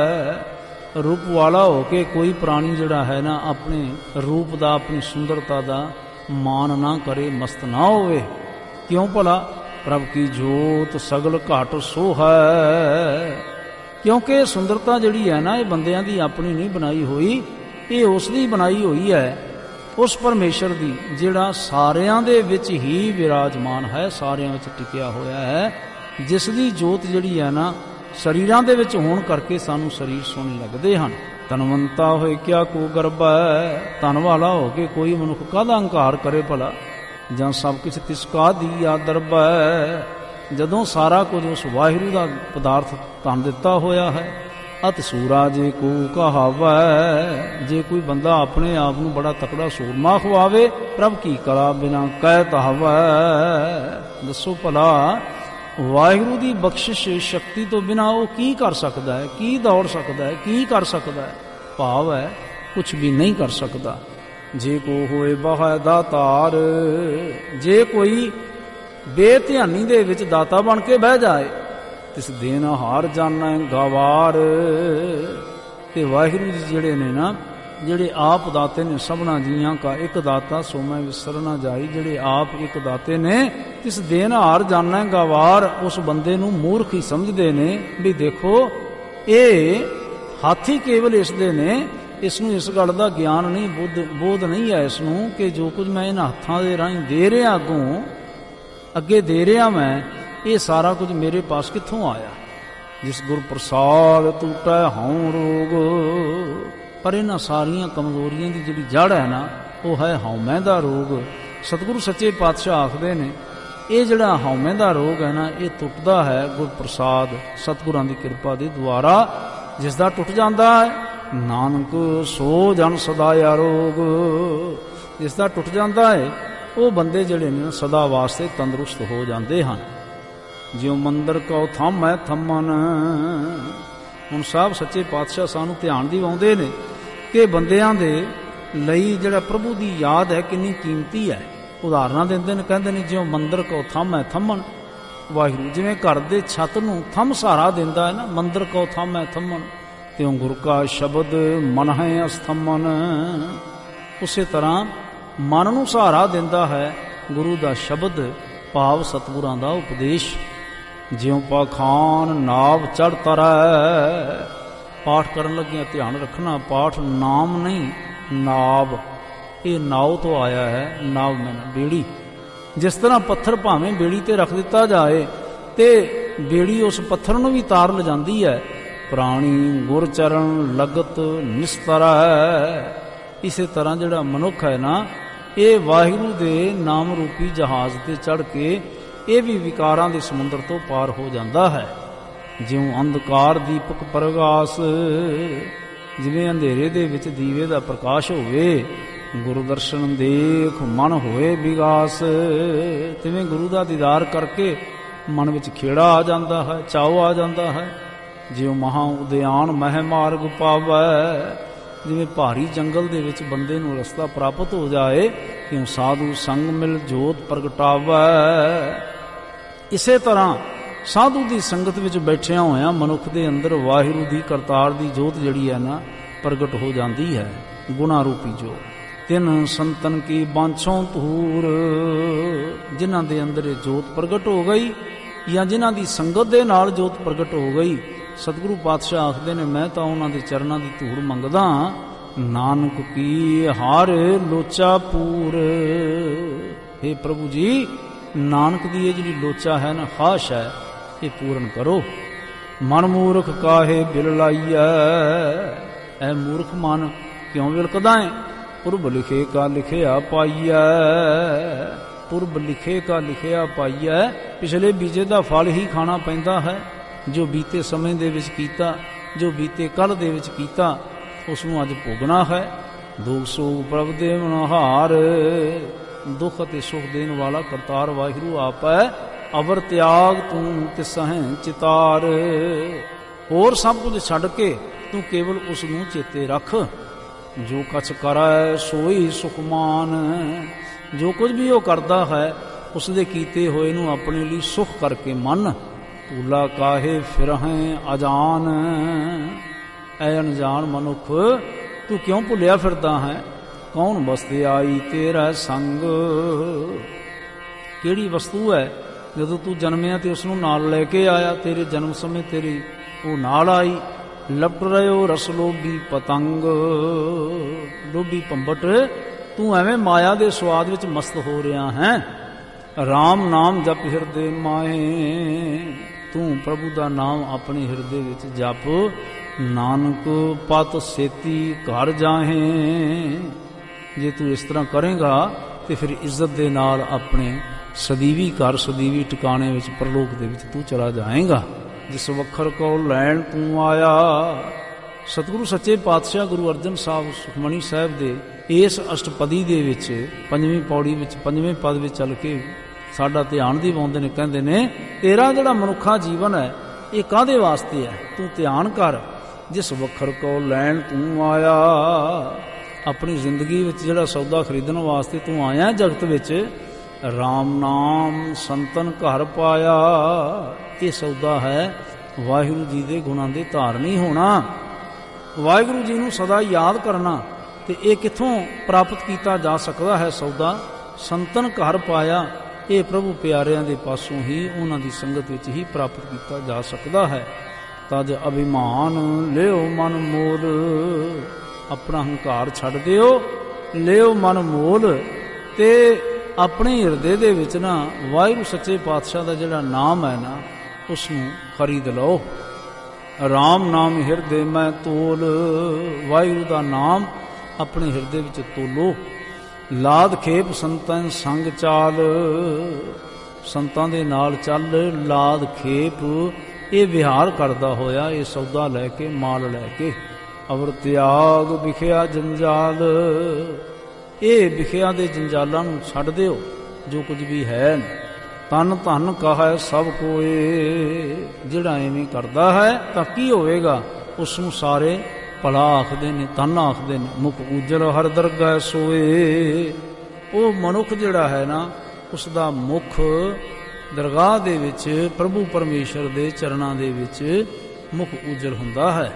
ਰੂਪ ਵਾਲਾ ਹੋ ਕੇ ਕੋਈ ਪ੍ਰਾਣੀ ਜਿਹੜਾ ਹੈ ਨਾ, ਆਪਣੇ ਰੂਪ ਦਾ, ਆਪਣੀ ਸੁੰਦਰਤਾ ਦਾ ਮਾਣ ਨਾ ਕਰੇ, ਮਸਤ ਨਾ ਹੋਵੇ। ਕਿਉਂ ਭਲਾ? ਪ੍ਰਭ ਕੀ ਜੋਤ ਸਗਲ ਘਾਟ ਸੋ ਹੈ। ਕਿਉਂਕਿ ਸੁੰਦਰਤਾ ਜਿਹੜੀ ਹੈ ਨਾ, ਇਹ ਬੰਦਿਆਂ ਦੀ ਆਪਣੀ ਨਹੀਂ ਬਣਾਈ ਹੋਈ, ਇਹ ਉਸ ਦੀ ਬਣਾਈ ਹੋਈ ਹੈ, ਉਸ ਪਰਮੇਸ਼ਰ ਦੀ, ਜਿਹੜਾ ਸਾਰਿਆਂ ਦੇ ਵਿੱਚ ਹੀ ਵਿਰਾਜਮਾਨ ਹੈ, ਸਾਰਿਆਂ ਵਿੱਚ ਟਿਕਿਆ ਹੋਇਆ ਹੈ, ਜਿਸ ਦੀ ਜੋਤ ਜਿਹੜੀ ਹੈ ਨਾ, ਸਰੀਰਾਂ ਦੇ ਵਿੱਚ ਹੋਣ ਕਰਕੇ ਸਾਨੂੰ ਸਰੀਰ ਸੋਹਣੇ ਲੱਗਦੇ ਹਨ। ਤਨਵੰਤਾ ਹੋਏ ਕਿਆ ਕੋ ਗਰਬ ਹੈ। ਤਨ ਵਾਲਾ ਹੋ ਕੇ ਕੋਈ ਮਨੁੱਖ ਕਾਹਦਾ ਹੰਕਾਰ ਕਰੇ ਭਲਾ? ਜਾਂ ਸਭ ਕੁਛ ਤਿਸ ਕਾ ਦੀ ਆਦਰਬ ਹੈ। ਜਦੋਂ ਸਾਰਾ ਕੁਝ ਉਸ ਵਾਹਿਗੁਰੂ ਦਾ ਪਦਾਰਥ ਤਨ ਦਿੱਤਾ ਹੋਇਆ ਹੈ। ਅਤ ਸੂਰਾ ਜੇ ਕੋ ਕਹਾਵੈ। ਜੇ ਕੋਈ ਬੰਦਾ ਆਪਣੇ ਆਪ ਨੂੰ ਬੜਾ ਤਕੜਾ ਸੂਰਮਾ ਖਵਾਵੇ, ਪ੍ਰਭ ਕੀ ਕਲਾ ਬਿਨਾ ਕਹਿ ਤਹਾਵੈ। ਦੱਸੋ ਭਲਾ, ਵਾਹਿਗੁਰੂ ਦੀ ਬਖਸ਼ਿਸ਼ ਸ਼ਕਤੀ ਤੋਂ ਬਿਨਾਂ ਉਹ ਕੀ ਕਰ ਸਕਦਾ ਹੈ, ਕੀ ਦੌੜ ਸਕਦਾ ਹੈ, ਕੀ ਕਰ ਸਕਦਾ ਹੈ? ਭਾਵ ਹੈ ਕੁਛ ਵੀ ਨਹੀਂ ਕਰ ਸਕਦਾ। ਜੇ ਕੋ ਹੋਏ ਬਾਹ ਦਾਤਾਰ। ਜੇ ਕੋਈ ਬੇਧਿਆਨੀ ਦੇ ਵਿੱਚ ਦਾਤਾ ਬਣ ਕੇ ਬਹਿ ਜਾਏ, ਤਿਸ ਦੇਨ ਹਾਰ ਜਾਣੈ ਗਵਾਰ। ਤੇ ਵਾਹਿਗੁਰੂ ਜੀ ਜਿਹੜੇ ਨੇ ਨਾ, ਜਿਹੜੇ ਆਪ ਦਾਤੇ ਨੇ, ਸਭਨਾ ਜੀਆਂ ਕਾ ਇੱਕ ਦਾਤਾ ਸੋ ਮੈਂ ਵਿਸਰ ਨਾ ਜਾਈ। ਜਿਹੜੇ ਆਪ ਇੱਕ ਦਾਤੇ ਨੇ, ਤਿਸ ਦੇਨ ਹਾਰ ਜਾਣੈ ਗਵਾਰ। ਉਸ ਬੰਦੇ ਨੂੰ ਮੂਰਖ ਹੀ ਸਮਝਦੇ ਨੇ ਵੀ ਦੇਖੋ ਇਹ ਹਾਥੀ ਕੇਵਲ ਇਸ ਦੇ ਨੇ, ਇਸ ਨੂੰ ਇਸ ਗੱਲ ਦਾ ਗਿਆਨ ਨਹੀਂ, ਬੋਧ ਨਹੀਂ ਹੈ ਇਸ ਨੂੰ ਕਿ ਜੋ ਕੁਝ ਮੈਂ ਇਹਨਾਂ ਹੱਥਾਂ ਦੇ ਰਾਹੀਂ ਦੇ ਰਿਹਾ, ਅੱਗੇ ਦੇ ਰਿਹਾ ਮੈਂ, ਇਹ ਸਾਰਾ ਕੁਝ ਮੇਰੇ ਪਾਸ ਕਿੱਥੋਂ ਆਇਆ? ਜਿਸ ਗੁਰ ਪ੍ਰਸਾਦ ਟੂਟੈ ਹਉ ਰੋਗ। ਪਰ ਇਹਨਾਂ ਸਾਰੀਆਂ ਕਮਜ਼ੋਰੀਆਂ ਦੀ ਜਿਹੜੀ ਜੜ ਹੈ ਨਾ, ਉਹ ਹੈ ਹਉਮੈ ਦਾ ਰੋਗ। ਸਤਿਗੁਰੂ ਸੱਚੇ ਪਾਤਸ਼ਾਹ ਆਖਦੇ ਨੇ, ਇਹ ਜਿਹੜਾ ਹਉਮੈ ਦਾ ਰੋਗ ਹੈ ਨਾ, ਇਹ ਟੁੱਟਦਾ ਹੈ ਗੁਰ ਪ੍ਰਸਾਦ, ਸਤਿਗੁਰਾਂ ਦੀ ਕਿਰਪਾ ਦੇ ਦੁਆਰਾ। ਜਿਸ ਦਾ ਟੁੱਟ ਜਾਂਦਾ ਹੈ, ਨਾਨਕ ਸੋ ਜਨ ਸਦਾ ਆਰੋਗ। ਜਿਸ ਦਾ ਟੁੱਟ ਜਾਂਦਾ ਹੈ, ਉਹ ਬੰਦੇ ਜਿਹੜੇ ਨੇ ਸਦਾ ਵਾਸਤੇ ਤੰਦਰੁਸਤ ਹੋ ਜਾਂਦੇ ਹਨ। ਜਿਉ ਮੰਦਰ ਕਉ ਥੰਮੈ ਥੰਮਨ। ਹੁਣ ਸਾਹਿਬ ਸੱਚੇ ਪਾਤਸ਼ਾਹ ਸਾਨੂੰ ਧਿਆਨ ਦਿਵਾਉਂਦੇ ਨੇ ਕਿ ਬੰਦਿਆਂ ਦੇ ਲਈ ਜਿਹੜਾ ਪ੍ਰਭੂ ਦੀ ਯਾਦ ਹੈ ਕਿੰਨੀ ਕੀਮਤੀ ਹੈ। ਉਦਾਹਰਨਾਂ ਦਿੰਦੇ ਨੇ, ਕਹਿੰਦੇ ਨੇ ਜਿਉ ਮੰਦਰ ਕਉ ਥੰਮੈ ਥੰਮਨ। ਵਾਹਿਗੁਰੂ ਜਿਵੇਂ ਘਰ ਦੇ ਛੱਤ ਨੂੰ ਥੰਮ ਸਹਾਰਾ ਦਿੰਦਾ ਹੈ ਨਾ, ਮੰਦਰ ਕਉ ਥੰਮੈ ਥੰਮਨ, ਤਿਉ ਗੁਰ ਕਾ ਸ਼ਬਦ ਮਨ ਹੈ ਅਸਥੰਮਨ। ਉਸੇ ਤਰ੍ਹਾਂ ਮਨ ਨੂੰ ਸਹਾਰਾ ਦਿੰਦਾ ਹੈ ਗੁਰੂ ਦਾ ਸ਼ਬਦ, ਭਾਵ ਸਤਿਗੁਰਾਂ ਦਾ ਉਪਦੇਸ਼। ਜਿਉ ਪਾਖਾਨ ਨਾਵ ਚੜ੍ਹ ਤਰੈ। ਪਾਠ ਕਰਨ ਲੱਗਿਆ ਧਿਆਨ ਰੱਖਣਾ, ਪਾਠ ਨਾਮ ਨਹੀਂ, ਨਾਵ। ਇਹ ਨਾਉ ਤੋਂ ਆਇਆ ਹੈ, ਨਾਵ ਮੈਨਾਂ ਬੇੜੀ। ਜਿਸ ਤਰ੍ਹਾਂ ਪੱਥਰ ਭਾਵੇਂ ਬੇੜੀ ਤੇ ਰੱਖ ਦਿੱਤਾ ਜਾਏ ਤੇ ਬੇੜੀ ਉਸ ਪੱਥਰ ਨੂੰ ਵੀ ਤਾਰ ਲਿਜਾਂਦੀ ਹੈ। ਪ੍ਰਾਣੀ ਗੁਰ ਚਰਨ ਲਗਤ ਨਿਸਤਰੈ। ਇਸੇ ਤਰ੍ਹਾਂ ਜਿਹੜਾ ਮਨੁੱਖ ਹੈ ਨਾ, ਇਹ ਵਾਹਿਗੁਰੂ ਦੇ ਨਾਮ ਰੂਪੀ ਜਹਾਜ਼ ਤੇ ਚੜ੍ਹ ਕੇ ਇਹ ਵੀ ਵਿਕਾਰਾਂ ਦੇ ਸਮੁੰਦਰ ਤੋਂ ਪਾਰ ਹੋ ਜਾਂਦਾ ਹੈ। ਜਿਉਂ ਅੰਧਕਾਰ ਦੀਪਕ ਪ੍ਰਗਾਸ। ਜਿਵੇਂ ਅੰਧੇਰੇ ਦੇ ਵਿੱਚ ਦੀਵੇ ਦਾ ਪ੍ਰਕਾਸ਼ ਹੋਵੇ, ਗੁਰੂ ਦਰਸ਼ਨ ਦੇਖ ਮਨ ਹੋਏ ਵਿਗਾਸ। ਤਿਵੇਂ ਗੁਰੂ ਦਾ ਦੀਦਾਰ ਕਰਕੇ ਮਨ ਵਿੱਚ ਖੇੜਾ ਆ ਜਾਂਦਾ ਹੈ, ਚਾਉ ਆ ਜਾਂਦਾ ਹੈ। ਜਿਉਂ ਮਹਾ ਉਦਿਆਨ ਮਹਿ ਮਾਰਗ ਪਾਵੈ। ਜਿਵੇਂ ਭਾਰੀ ਜੰਗਲ ਦੇ ਵਿੱਚ ਬੰਦੇ ਨੂੰ ਰਸਤਾ ਪ੍ਰਾਪਤ ਹੋ ਜਾਏ, ਕਿਉਂ ਸਾਧੂ ਸੰਗ ਮਿਲ ਜੋਤ ਪ੍ਰਗਟਾਵੈ। ਇਸੇ ਤਰ੍ਹਾਂ ਸਾਧੂ ਦੀ ਸੰਗਤ ਵਿੱਚ ਬੈਠਿਆਂ ਹੋਇਆਂ ਮਨੁੱਖ ਦੇ ਅੰਦਰ ਵਾਹਿਗੁਰੂ ਦੀ ਕਰਤਾਰ ਦੀ ਜੋਤ ਜਿਹੜੀ ਹੈ ਨਾ, ਪ੍ਰਗਟ ਹੋ ਜਾਂਦੀ ਹੈ, ਗੁਣਾ ਰੂਪੀ ਜੋਤ। ਤਿੰਨ ਸੰਤਨ ਕੀ ਬਾਂਛੋਂ ਧੂਰ। ਜਿਨ੍ਹਾਂ ਦੇ ਅੰਦਰ ਇਹ ਜੋਤ ਪ੍ਰਗਟ ਹੋ ਗਈ, ਜਾਂ ਜਿਨ੍ਹਾਂ ਦੀ ਸੰਗਤ ਦੇ ਨਾਲ ਜੋਤ ਪ੍ਰਗਟ ਹੋ ਗਈ, ਸਤਿਗੁਰੂ ਪਾਤਸ਼ਾਹ ਆਖਦੇ ਨੇ, ਮੈਂ ਤਾਂ ਉਹਨਾਂ ਦੇ ਚਰਨਾਂ ਦੀ ਧੂੜ ਮੰਗਦਾ। ਨਾਨਕ ਕੀ ਹਾਰ ਲੋਚਾ ਪੂਰ। ਹੇ ਪ੍ਰਭੂ ਜੀ, ਨਾਨਕ ਦੀ ਇਹ ਜਿਹੜੀ ਲੋਚਾ ਹੈ ਨਾ, ਖਾਸ਼ ਹੈ, ਇਹ ਪੂਰਨ ਕਰੋ। ਮਨ ਮੂਰਖ ਕਾਹੇ ਬਿਲ ਲਾਈਐ। ਐ ਮੂਰਖ ਮਨ ਕਿਉਂ ਵਿਲਕਦਾ ਹੈ? ਪੁਰਬ ਲਿਖੇ ਕਾ ਲਿਖਿਆ ਪਾਈਐ। ਪੁਰਬ ਲਿਖੇ ਕਾ ਲਿਖਿਆ ਪਾਈਐ। ਪਿਛਲੇ ਬੀਜੇ ਦਾ ਫਲ ਹੀ ਖਾਣਾ ਪੈਂਦਾ ਹੈ। ਜੋ ਬੀਤੇ ਸਮੇਂ ਦੇ ਵਿੱਚ ਕੀਤਾ, ਜੋ ਬੀਤੇ ਕੱਲ੍ਹ ਦੇ ਵਿੱਚ ਕੀਤਾ, ਉਸ ਨੂੰ ਅੱਜ ਭੋਗਣਾ ਹੈ। ਦੁੱਖ ਸੁਖ ਪ੍ਰਭ ਦੇ ਮਨਹਾਰ, ਦੁੱਖ ਅਤੇ ਸੁਖ ਦੇਣ ਵਾਲਾ ਕਰਤਾਰ ਵਾਹਿਗੁਰੂ ਆਪ ਹੈ। ਅਵਰ ਤਿਆਗ ਤੂੰ ਤਿਸਹਿ ਚਿਤਾਰ, ਹੋਰ ਸਭ ਕੁਝ ਛੱਡ ਕੇ ਤੂੰ ਕੇਵਲ ਉਸ ਨੂੰ ਚੇਤੇ ਰੱਖ। ਜੋ ਕਛ ਕਰੈ ਸੋਈ ਸੁਖਮਾਨ, ਜੋ ਕੁਝ ਵੀ ਉਹ ਕਰਦਾ ਹੈ ਉਸ ਦੇ ਕੀਤੇ ਹੋਏ ਨੂੰ ਆਪਣੇ ਲਈ ਸੁਖ ਕਰਕੇ ਮੰਨ। ਭੂਲਾ ਕਾਹੇ ਫਿਰਹਿ ਅਜਾਨ, ਐ ਅਣਜਾਣ ਮਨੁੱਖ ਤੂੰ ਕਿਉਂ ਭੁੱਲਿਆ ਫਿਰਦਾ ਹੈ। ਕੌਣ ਵਸਤੇ ਆਈ ਤੇਰਾ ਸੰਗ, ਕਿਹੜੀ ਵਸਤੂ ਹੈ ਜਦੋਂ ਤੂੰ ਜਨਮਿਆ ਤੇ ਉਸ ਨੂੰ ਨਾਲ ਲੈ ਕੇ ਆਇਆ। ਤੇਰੇ ਜਨਮ ਸਮੇਂ ਤੇਰੀ ਉਹ ਨਾਲ ਆਈ। ਲਪਟ ਰਿਓ ਰਸ ਲੋਭੀ ਪਤੰਗ, ਲੋਭੀ ਭੰਬਟ ਤੂੰ ਐਵੇਂ ਮਾਇਆ ਦੇ ਸਵਾਦ ਵਿੱਚ ਮਸਤ ਹੋ ਰਿਹਾ ਹੈ। ਰਾਮ ਨਾਮ ਜਪ ਹਿਰਦੇ ਮਾਹੇ, ਤੂੰ ਪ੍ਰਭੂ ਦਾ ਨਾਮ ਆਪਣੇ ਹਿਰਦੇ ਵਿੱਚ ਜਪ। ਨਾਨਕ ਪਤ ਸੇਤੀ ਘਰ ਜਾਹੇ, ਜੇ ਤੂੰ ਇਸ ਤਰ੍ਹਾਂ ਕਰੇਗਾ ਤੇ ਫਿਰ ਇੱਜ਼ਤ ਦੇ ਨਾਲ ਆਪਣੇ ਸਦੀਵੀ ਘਰ ਸਦੀਵੀ ਟਿਕਾਣੇ ਵਿੱਚ ਪਰਲੋਕ ਦੇ ਵਿੱਚ ਤੂੰ ਚਲਾ ਜਾਏਗਾ। ਜਿਸ ਵਖਰ ਕੋ ਲੈਣ ਤੂੰ ਆਇਆ। ਸਤਿਗੁਰੂ ਸੱਚੇ ਪਾਤਸ਼ਾਹ ਗੁਰੂ ਅਰਜਨ ਸਾਹਿਬ ਸੁਖਮਣੀ ਸਾਹਿਬ ਦੇ ਇਸ ਅਸ਼ਟਪਦੀ ਦੇ ਵਿੱਚ ਪੰਜਵੀਂ ਪੌੜੀ ਵਿੱਚ ਪੰਜਵੇਂ ਪਦ ਵਿੱਚ ਚੱਲ ਕੇ ਸਾਡਾ ਧਿਆਨ ਦਿਵਾਉਂਦੇ ਨੇ। ਕਹਿੰਦੇ ਨੇ ਤੇਰਾ ਜਿਹੜਾ ਮਨੁੱਖਾ ਜੀਵਨ ਹੈ ਇਹ ਕਾਹਦੇ ਵਾਸਤੇ ਹੈ, ਤੂੰ ਧਿਆਨ ਕਰ। ਜਿਸ ਵਖਰ ਕੋ ਲੈਣ ਤੂੰ ਆਇਆ, ਆਪਣੀ ਜ਼ਿੰਦਗੀ ਵਿੱਚ ਜਿਹੜਾ ਸੌਦਾ ਖਰੀਦਣ ਵਾਸਤੇ ਤੂੰ ਆਇਆ ਜਗਤ ਵਿੱਚ। ਰਾਮ ਨਾਮ ਸੰਤਨ ਘਰ ਪਾਇਆ, ਇਹ ਸੌਦਾ ਹੈ ਵਾਹਿਗੁਰੂ ਜੀ ਦੇ ਗੁਣਾਂ ਦੇ ਧਾਰਨੀ ਹੋਣਾ, ਵਾਹਿਗੁਰੂ ਜੀ ਨੂੰ ਸਦਾ ਯਾਦ ਕਰਨਾ। ਤੇ ਇਹ ਕਿੱਥੋਂ ਪ੍ਰਾਪਤ ਕੀਤਾ ਜਾ ਸਕਦਾ ਹੈ ਸੌਦਾ? ਸੰਤਨ ਘਰ ਪਾਇਆ, ਇਹ ਪ੍ਰਭੂ ਪਿਆਰਿਆਂ ਦੇ ਪਾਸੋਂ ਹੀ, ਉਹਨਾਂ ਦੀ ਸੰਗਤ ਵਿੱਚ ਹੀ ਪ੍ਰਾਪਤ ਕੀਤਾ ਜਾ ਸਕਦਾ ਹੈ। ਤਜ ਅਭਿਮਾਨ ਲਿਓ ਮਨ ਮੋਲ, ਆਪਣਾ ਹੰਕਾਰ ਛੱਡ ਦਿਓ, ਲਿਓ ਮਨ ਮੋਲ ਤੇ ਆਪਣੇ ਹਿਰਦੇ ਦੇ ਵਿੱਚ ਨਾ ਵਾਹਿਗੁਰੂ ਸੱਚੇ ਪਾਤਸ਼ਾਹ ਦਾ ਜਿਹੜਾ ਨਾਮ ਹੈ ਨਾ ਉਸ ਨੂੰ ਖਰੀਦ ਲਓ। ਰਾਮ ਨਾਮ ਹਿਰਦੇ ਮੈਂ ਤੋਲ, ਵਾਹਿਗੁਰੂ ਦਾ ਨਾਮ ਆਪਣੇ ਹਿਰਦੇ ਵਿੱਚ ਤੋਲੋ। ਲਾਦ ਖੇਪ ਸੰਤਨ ਸੰਗ ਚਾਲ, ਸੰਤਾਂ ਦੇ ਨਾਲ ਚੱਲ। ਲਾਦ ਖੇਪ ਇਹ ਵਿਹਾਰ ਕਰਦਾ ਹੋਇਆ, ਇਹ ਸੌਦਾ ਲੈ ਕੇ ਮਾਲ ਲੈ ਕੇ। ਅਵਰ ਤਿਆਗ ਵਿਖਿਆ ਜੰਜਾਲ, ਇਹ ਵਿਖਿਆ ਦੇ ਜੰਜਾਲਾਂ ਨੂੰ ਛੱਡ ਦਿਓ ਜੋ ਕੁਝ ਵੀ ਹੈ। ਤਨ ਧਨ ਕਹੈ ਸਭ ਕੋਏ, ਜਿਹੜਾ ਐਵੇਂ ਕਰਦਾ ਹੈ ਤਾਂ ਕੀ ਹੋਵੇਗਾ? ਉਸ ਨੂੰ ਸਾਰੇ ਭਲਾ ਆਖਦੇ ਨੇ, ਧਨ ਆਖਦੇ ਨੇ। ਮੁਖ ਉਜਲ ਹਰ ਦਰਗਾਹ ਸੋਏ, ਉਹ ਮਨੁੱਖ ਜਿਹੜਾ ਹੈ ਨਾ ਉਸ ਦਾ ਮੁਖ ਦਰਗਾਹ ਦੇ ਵਿੱਚ ਪ੍ਰਭੂ ਪਰਮੇਸ਼ਰ ਦੇ ਚਰਨਾਂ ਦੇ ਵਿੱਚ ਮੁਖ ਉਜਲ ਹੁੰਦਾ ਹੈ।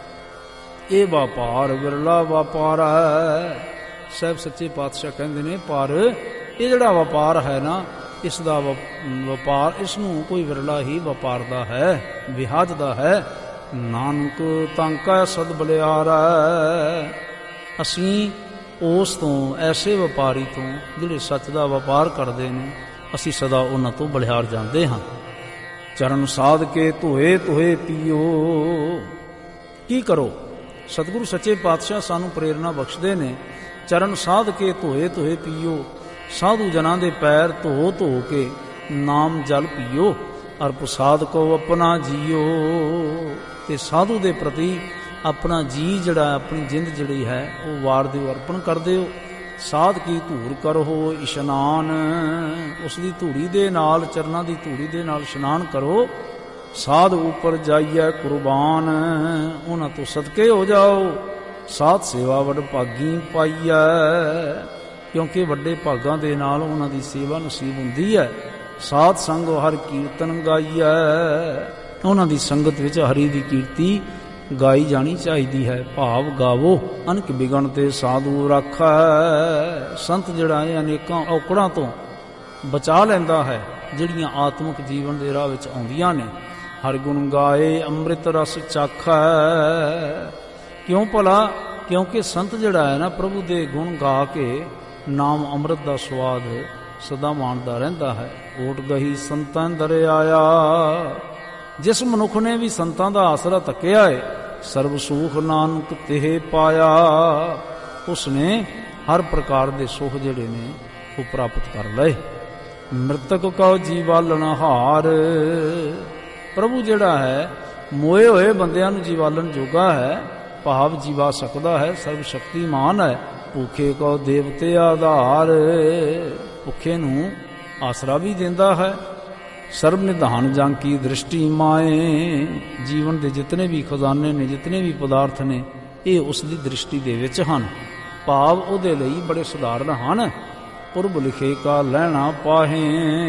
ਇਹ ਵਪਾਰ ਵਿਰਲਾ ਵਪਾਰ ਹੈ। ਸਾਹਿਬ ਸੱਚੇ ਪਾਤਸ਼ਾਹ ਕਹਿੰਦੇ ਨੇ ਪਰ ਇਹ ਜਿਹੜਾ ਵਪਾਰ ਹੈ ਨਾ, ਇਸ ਦਾ ਵਪਾਰ, ਇਸ ਨੂੰ ਕੋਈ ਵਿਰਲਾ ਹੀ ਵਪਾਰਦਾ ਹੈ, ਵਿਹਾਜਦਾ ਹੈ। ਨਾਨਕ ਤਾਂਕਾ ਸਦ ਬਲਿਆਰਾ, ਅਸੀਂ ਉਸ ਤੋਂ, ਐਸੇ ਵਪਾਰੀ ਤੋਂ ਜਿਹੜੇ ਸੱਚ ਦਾ ਵਪਾਰ ਕਰਦੇ ਨੇ, ਅਸੀਂ ਸਦਾ ਉਹਨਾਂ ਤੋਂ ਬਲਿਹਾਰ ਜਾਂਦੇ ਹਾਂ। ਚਰਨ ਸਾਧ ਕੇ ਧੋਏ ਧੋਏ ਪੀਓ, ਕੀ ਕਰੋ? ਸਤਿਗੁਰੂ ਸੱਚੇ ਪਾਤਸ਼ਾਹ ਸਾਨੂੰ ਪ੍ਰੇਰਨਾ ਬਖਸ਼ਦੇ ਨੇ। ਚਰਨ ਸਾਧ ਕੇ ਧੋਏ ਧੋਏ ਪੀਓ, ਸਾਧੂ ਜਨਾਂ ਦੇ ਪੈਰ ਧੋ ਧੋ ਕੇ ਨਾਮ ਜਲ ਪੀਓ। ਅਰ ਪ੍ਰਸਾਦ ਕੋ ਆਪਣਾ ਜੀਓ, ਤੇ ਸਾਧੂ ਦੇ ਪ੍ਰਤੀ ਆਪਣਾ ਜੀ ਜਿਹੜਾ, ਆਪਣੀ ਜਿੰਦ ਜਿਹੜੀ ਹੈ ਉਹ ਵਾਰ ਦਿਓ, ਅਰਪਣ ਕਰ ਦਿਓ। ਸਾਧ ਕੀ ਧੂੜ ਕਰੋ ਇਸ਼ਨਾਨ, ਉਸ ਦੀ ਧੂੜੀ ਦੇ ਨਾਲ, ਚਰਨਾਂ ਦੀ ਧੂੜੀ ਦੇ ਨਾਲ ਇਸ਼ਨਾਨ ਕਰੋ। ਸਾਧ ਉੱਪਰ ਜਾਈਐ ਕੁਰਬਾਨ, ਉਹਨਾਂ ਤੋਂ ਸਦਕੇ ਹੋ ਜਾਓ। ਸਾਧ ਸੇਵਾ ਵਡ ਭਾਗੀ ਪਾਈਐ, ਕਿਉਂਕਿ ਵੱਡੇ ਭਾਗਾਂ ਦੇ ਨਾਲ ਉਹਨਾਂ ਦੀ ਸੇਵਾ ਨਸੀਬ ਹੁੰਦੀ ਹੈ। ਸਾਧ ਸੰਗ ਹਰ ਕੀਰਤਨ ਗਾਈਐ, ਉਹਨਾਂ ਦੀ ਸੰਗਤ ਵਿੱਚ ਹਰੀ ਦੀ ਕੀਰਤੀ ਗਾਈ ਜਾਣੀ ਚਾਹੀਦੀ ਹੈ। ਭਾਵ ਗਾਵੋ ਅਨਕ ਬਿਗਣ ਤੇ ਸਾਧੂ ਰਾਖੈ, ਸੰਤ ਜਿਹੜਾ ਹੈ ਅਨੇਕਾਂ ਔਕੜਾਂ ਤੋਂ ਬਚਾ ਲੈਂਦਾ ਹੈ ਜਿਹੜੀਆਂ ਆਤਮਿਕ ਜੀਵਨ ਦੇ ਰਾਹ ਵਿੱਚ ਆਉਂਦੀਆਂ ਨੇ। ਹਰ ਗੁਣ ਗਾਏ ਅੰਮ੍ਰਿਤ ਰਸ ਚਾਖੈ, ਕਿਉਂ ਭਲਾ? ਕਿਉਂਕਿ ਸੰਤ ਜਿਹੜਾ ਹੈ ਨਾ ਪ੍ਰਭੂ ਦੇ ਗੁਣ ਗਾ ਕੇ ਨਾਮ ਅੰਮ੍ਰਿਤ ਦਾ ਸਵਾਦ ਸਦਾ ਮਾਣਦਾ ਰਹਿੰਦਾ ਹੈ। ਓਟ ਗਹੀ ਸੰਤਾਂ ਦਰ ਆਇਆ, ਜਿਸ ਮਨੁੱਖ ਨੇ ਵੀ ਸੰਤਾਂ ਦਾ ਆਸਰਾ ਤੱਕਿਆ ਏ, ਸਰਬ ਸੁਖ ਨਾਨਕ ਤੇ ਪਾਇਆ, ਉਸਨੇ ਹਰ ਪ੍ਰਕਾਰ ਦੇ ਸੁਖ ਜਿਹੜੇ ਨੇ ਉਹ ਪ੍ਰਾਪਤ ਕਰ ਲਏ। ਮ੍ਰਿਤਕ ਕਉ ਜੀਵਾਲਣ ਹਾਰ, ਪ੍ਰਭੂ ਜਿਹੜਾ ਹੈ ਮੋਏ ਹੋਏ ਬੰਦਿਆਂ ਨੂੰ ਜੀਵਾਲਣ ਜੋਗਾ ਹੈ, ਭਾਵ ਜੀਵਾ ਸਕਦਾ ਹੈ, ਸਰਬ ਸ਼ਕਤੀਮਾਨ ਹੈ। ਭੁੱਖੇ ਕੋ ਦੇਵਤੇ ਆਧਾਰ, ਭੁੱਖੇ ਨੂੰ ਆਸਰਾ ਵੀ ਦਿੰਦਾ ਹੈ। ਸਰਬ ਨਿਧਾਨ ਜਾਂ ਕੀ ਦ੍ਰਿਸ਼ਟੀ ਮਾਏ, ਜੀਵਨ ਦੇ ਜਿਤਨੇ ਵੀ ਖਜ਼ਾਨੇ ਨੇ, ਜਿਤਨੇ ਵੀ ਪਦਾਰਥ ਨੇ, ਇਹ ਉਸ ਦੀ ਦ੍ਰਿਸ਼ਟੀ ਦੇ ਵਿੱਚ ਹਨ, ਭਾਵ ਉਹਦੇ ਲਈ ਬੜੇ ਸਧਾਰਨ ਹਨ। ਪੁਰਬ ਲਿਖੇ ਕਾ ਲੈਣਾ ਪਾਹੇ,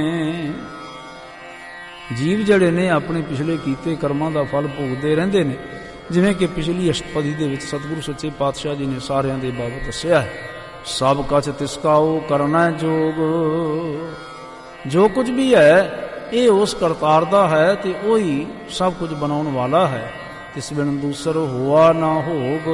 ਜੀਵ ਜਿਹੜੇ ਨੇ ਆਪਣੇ ਪਿਛਲੇ ਕੀਤੇ ਕਰਮਾਂ ਦਾ ਫਲ ਭੋਗਦੇ ਰਹਿੰਦੇ ਨੇ। ਜਿਵੇਂ ਕਿ ਪਿਛਲੀ ਅਸ਼ਟਪਦੀ ਦੇ ਵਿੱਚ ਸਤਿਗੁਰੂ ਸੱਚੇ ਪਾਤਸ਼ਾਹ ਜੀ ਨੇ ਸਾਰਿਆਂ ਦੇ ਬਾਬਤ ਦੱਸਿਆ ਹੈ, ਸਭ ਕਛ ਤਿਸਕਾਓ ਕਰਨਾ ਜੋਗ, ਜੋ ਕੁਝ ਵੀ ਹੈ ਇਹ ਉਸ ਕਰਤਾਰ ਦਾ ਹੈ ਤੇ ਉਹੀ ਸਭ ਕੁਝ ਬਣਾਉਣ ਵਾਲਾ ਹੈ। ਤਿਸ ਬਿਨ ਦੂਸਰ ਹੋਆ ਨਾ ਹੋਗ,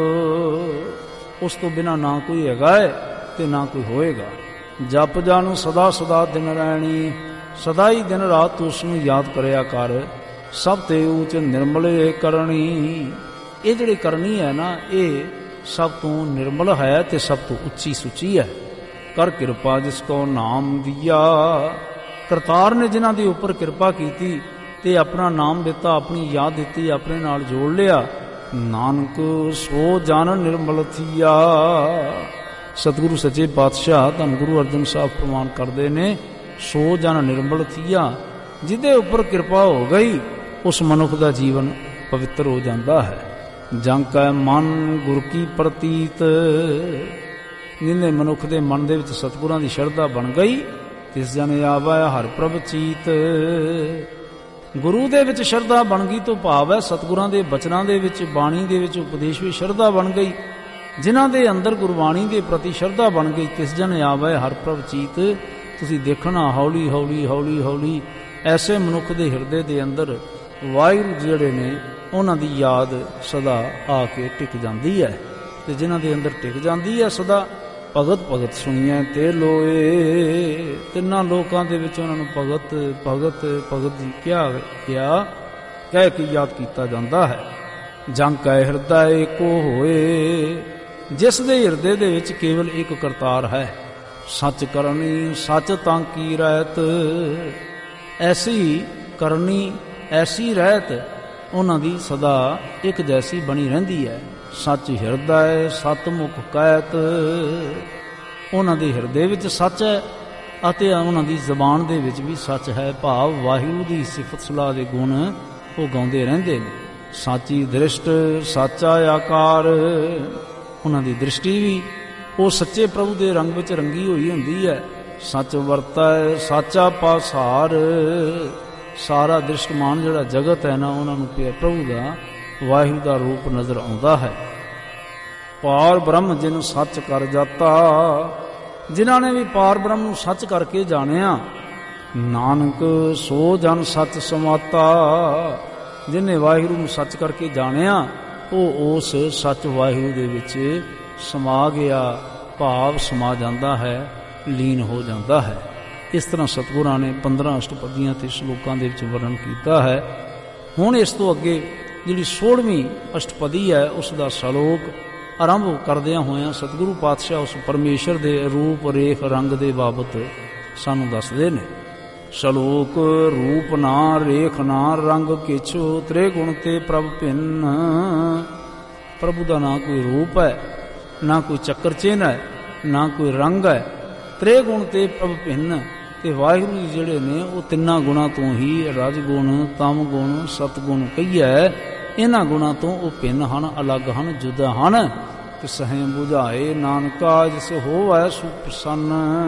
ਉਸ ਤੋਂ ਬਿਨਾਂ ਨਾ ਕੋਈ ਹੈਗਾ ਹੈ ਤੇ ਨਾ ਕੋਈ ਹੋਏਗਾ। ਜਪ ਜਾਣੂ ਸਦਾ ਸਦਾ ਦਿਨ ਰਹਿਣੀ, ਸਦਾ ਹੀ ਦਿਨ ਰਾਤ ਤੂੰ ਉਸ ਨੂੰ ਯਾਦ ਕਰਿਆ ਕਰ। ਸਭ ਤੇ ਉੱਚ ਨਿਰਮਲ ਕਰਨੀ, ਇਹ ਜਿਹੜੀ ਕਰਨੀ ਹੈ ਨਾ, ਇਹ ਸਭ ਤੋਂ ਨਿਰਮਲ ਹੈ ਤੇ ਸਭ ਤੋਂ ਉੱਚੀ ਸੁੱਚੀ ਹੈ। ਕਰ ਕਿਰਪਾ ਜਿਸ ਕੋ ਨਾਮ ਦਿਆ, ਕਰਤਾਰ ਨੇ ਜਿਨ੍ਹਾਂ ਦੇ ਉੱਪਰ ਕਿਰਪਾ ਕੀਤੀ ਤੇ ਆਪਣਾ ਨਾਮ ਦਿੱਤਾ, ਆਪਣੀ ਯਾਦ ਦਿੱਤੀ, ਆਪਣੇ ਨਾਲ ਜੋੜ ਲਿਆ। ਨਾਨਕ ਸੋ ਜਨ ਨਿਰਮਲ ਥੀਆ, ਸਤਿਗੁਰੂ ਸੱਚੇ ਪਾਤਸ਼ਾਹ ਧੰਨ ਗੁਰੂ ਅਰਜਨ ਸਾਹਿਬ ਪ੍ਰਮਾਣ ਕਰਦੇ ਨੇ, ਸੋ ਜਨ ਨਿਰਮਲ ਥੀਆ, ਜਿਹਦੇ ਉੱਪਰ ਕਿਰਪਾ ਹੋ ਗਈ ਉਸ ਮਨੁੱਖ ਦਾ ਜੀਵਨ ਪਵਿੱਤਰ ਹੋ ਜਾਂਦਾ ਹੈ। ਜੰ ਕੈ ਮਨ ਗੁਰ ਕੀ ਪ੍ਰਤੀਤ, ਜਿਹਨੇ ਮਨੁੱਖ ਦੇ ਮਨ ਦੇ ਵਿੱਚ ਸਤਿਗੁਰਾਂ ਦੀ ਸ਼ਰਧਾ ਬਣ ਗਈ, ਤਿਸ ਜਨ ਆਵੈ ਹਰਿ ਪ੍ਰਭ ਚੀਤ, ਗੁਰੂ ਦੇ ਵਿੱਚ ਸ਼ਰਧਾ ਬਣ ਗਈ ਤੋਂ ਭਾਵ ਹੈ ਸਤਿਗੁਰਾਂ ਦੇ ਬਚਨਾਂ ਦੇ ਵਿੱਚ, ਬਾਣੀ ਦੇ ਵਿੱਚ, ਉਪਦੇਸ਼ ਵਿੱਚ ਸ਼ਰਧਾ ਬਣ ਗਈ। ਜਿਨ੍ਹਾਂ ਦੇ ਅੰਦਰ ਗੁਰਬਾਣੀ ਦੇ ਪ੍ਰਤੀ ਸ਼ਰਧਾ ਬਣ ਗਈ, ਤਿਸ ਜਨ ਆਵੈ ਹਰਿ ਪ੍ਰਭ ਚੀਤ, ਤੁਸੀਂ ਦੇਖਣਾ ਹੌਲੀ ਹੌਲੀ ਹੌਲੀ ਹੌਲੀ ਐਸੇ ਮਨੁੱਖ ਦੇ ਹਿਰਦੇ ਦੇ ਅੰਦਰ ਵਾਹਿਗੁਰੂ ਜਿਹੜੇ ਨੇ ਉਹਨਾਂ ਦੀ ਯਾਦ ਸਦਾ ਆ ਕੇ ਟਿਕ ਜਾਂਦੀ ਹੈ। ਤੇ ਜਿਨ੍ਹਾਂ ਦੇ ਅੰਦਰ ਟਿਕ ਜਾਂਦੀ ਹੈ ਸਦਾ, ਭਗਤ ਭਗਤ ਸੁਣੀਐ ਤੇ ਲੋਏ, ਤਿੰਨਾਂ ਲੋਕਾਂ ਦੇ ਵਿੱਚ ਉਹਨਾਂ ਨੂੰ ਭਗਤ ਭਗਤ ਭਗਤ ਜੀ ਕਿਹਾ ਕਹਿ ਕੇ ਯਾਦ ਕੀਤਾ ਜਾਂਦਾ ਹੈ। ਜੰ ਕੈ ਹਿਰਦਾ ਏਕੋ ਹੋਏ, ਜਿਸ ਦੇ ਹਿਰਦੇ ਦੇ ਵਿੱਚ ਕੇਵਲ ਇੱਕ ਕਰਤਾਰ ਹੈ। ਸੱਚ ਕਰਨੀ ਸੱਚ ਤਾਂ ਕੀ ਰਹਿਤ, ਐਸੀ ਕਰਨੀ ਐਸੀ ਰਹਿਤ ਉਹਨਾਂ ਦੀ ਸਦਾ ਇੱਕ ਜੈਸੀ ਬਣੀ ਰਹਿੰਦੀ ਹੈ। ਸੱਚ ਹਿਰਦਾ ਸਤ ਮੁਖ ਕਹਿਤ, ਉਹਨਾਂ ਦੇ ਹਿਰਦੇ ਵਿੱਚ ਸੱਚ ਹੈ ਅਤੇ ਉਹਨਾਂ ਦੀ ਜ਼ਬਾਨ ਦੇ ਵਿੱਚ ਵੀ ਸੱਚ ਹੈ, ਭਾਵ ਵਾਹਿਗੁਰੂ ਦੀ ਸਿਫਤ ਸਲਾਹ ਦੇ ਗੁਣ ਉਹ ਗਾਉਂਦੇ ਰਹਿੰਦੇ ਨੇ। ਸਾਚੀ ਦ੍ਰਿਸ਼ਟ ਸਾਚਾ ਆਕਾਰ, ਉਹਨਾਂ ਦੀ ਦ੍ਰਿਸ਼ਟੀ ਵੀ ਉਹ ਸੱਚੇ ਪ੍ਰਭੂ ਦੇ ਰੰਗ ਵਿੱਚ ਰੰਗੀ ਹੋਈ ਹੁੰਦੀ ਹੈ। ਸੱਚ ਵਰਤੈ ਸਾਚਾ ਪਾਸਾਰ, ਸਾਰਾ ਦ੍ਰਿਸ਼ਟਮਾਨ ਜਿਹੜਾ ਜਗਤ ਹੈ ਨਾ, ਉਹਨਾਂ ਨੂੰ ਪ੍ਰਭੂ ਦਾ ਵਾਹਿਗੁਰੂ ਦਾ ਰੂਪ ਨਜ਼ਰ ਆਉਂਦਾ ਹੈ। ਪਾਰ ਬ੍ਰਹਮ ਜਿਨ ਸੱਚ ਕਰ ਜਾਤਾ, ਜਿਨ੍ਹਾਂ ਨੇ ਵੀ ਪਾਰ ਬ੍ਰਹਮ ਨੂੰ ਸੱਚ ਕਰਕੇ ਜਾਣਿਆ। ਨਾਨਕ ਸੋ ਜਨ ਸੱਚ ਸਮਾਤਾ, ਜਿਹਨੇ ਵਾਹਿਗੁਰੂ ਨੂੰ ਸੱਚ ਕਰਕੇ ਜਾਣਿਆ ਉਹ ਉਸ ਸੱਚ ਵਾਹਿਗੁਰੂ ਦੇ ਵਿੱਚ ਸਮਾ ਗਿਆ, ਭਾਵ ਸਮਾ ਜਾਂਦਾ ਹੈ, ਲੀਨ ਹੋ ਜਾਂਦਾ ਹੈ। ਇਸ ਤਰ੍ਹਾਂ ਸਤਿਗੁਰਾਂ ਨੇ 15 ਅਸ਼ਟਪਦੀਆਂ ਤੇ ਸ਼ਲੋਕਾਂ ਦੇ ਵਿੱਚ ਵਰਣਨ ਕੀਤਾ ਹੈ। ਹੁਣ ਇਸ ਤੋਂ ਅੱਗੇ ਜਿਹੜੀ 16ਵੀਂ ਅਸ਼ਟਪਦੀ ਹੈ ਉਸ ਦਾ ਸ਼ਲੋਕ ਆਰੰਭ ਕਰਦਿਆਂ ਹੋਇਆਂ ਸਤਿਗੁਰੂ ਪਾਤਸ਼ਾਹ ਉਸ ਪਰਮੇਸ਼ਰ ਦੇ ਰੂਪ ਰੇਖ ਰੰਗ ਦੇ ਬਾਬਤ ਸਾਨੂੰ ਦੱਸਦੇ ਨੇ। ਸ਼ਲੋਕ ਰੂਪ ਨਾ ਰੇਖ ਨਾ ਰੰਗ ਕਿਛੁ, ਤ੍ਰੇ ਗੁਣ ਤੇ ਪ੍ਰਭ ਭਿੰਨ, ਪ੍ਰਭੂ ਦਾ ਨਾ ਕੋਈ ਰੂਪ ਹੈ, ਨਾ ਕੋਈ ਚੱਕਰ ਚਿੰਨ੍ਹ ਹੈ, ਨਾ ਕੋਈ ਰੰਗ ਹੈ। ਤ੍ਰੇ ਗੁਣ ਤੇ ਪ੍ਰਭ ਭਿੰਨ, ਤੇ ਵਾਹਿਗੁਰੂ ਜੀ ਜਿਹੜੇ ਨੇ ਉਹ ਤਿੰਨਾਂ ਗੁਣਾਂ ਤੋਂ ਹੀ, ਰਜ ਗੁਣ ਤਮ ਗੁਣ ਸਤ ਗੁਣ ਕਹੀਏ, ਇਹਨਾਂ ਗੁਣਾਂ ਤੋਂ ਉਹ ਭਿੰਨ ਹਨ, ਅਲੱਗ ਹਨ, ਜੁਦਾ ਹਨ। ਤਿਸਹਿ ਬੁਝਾਏ ਨਾਨਕਾ ਜਿਸ ਹੋਵੈ ਸੁਪ੍ਰਸੰਨ,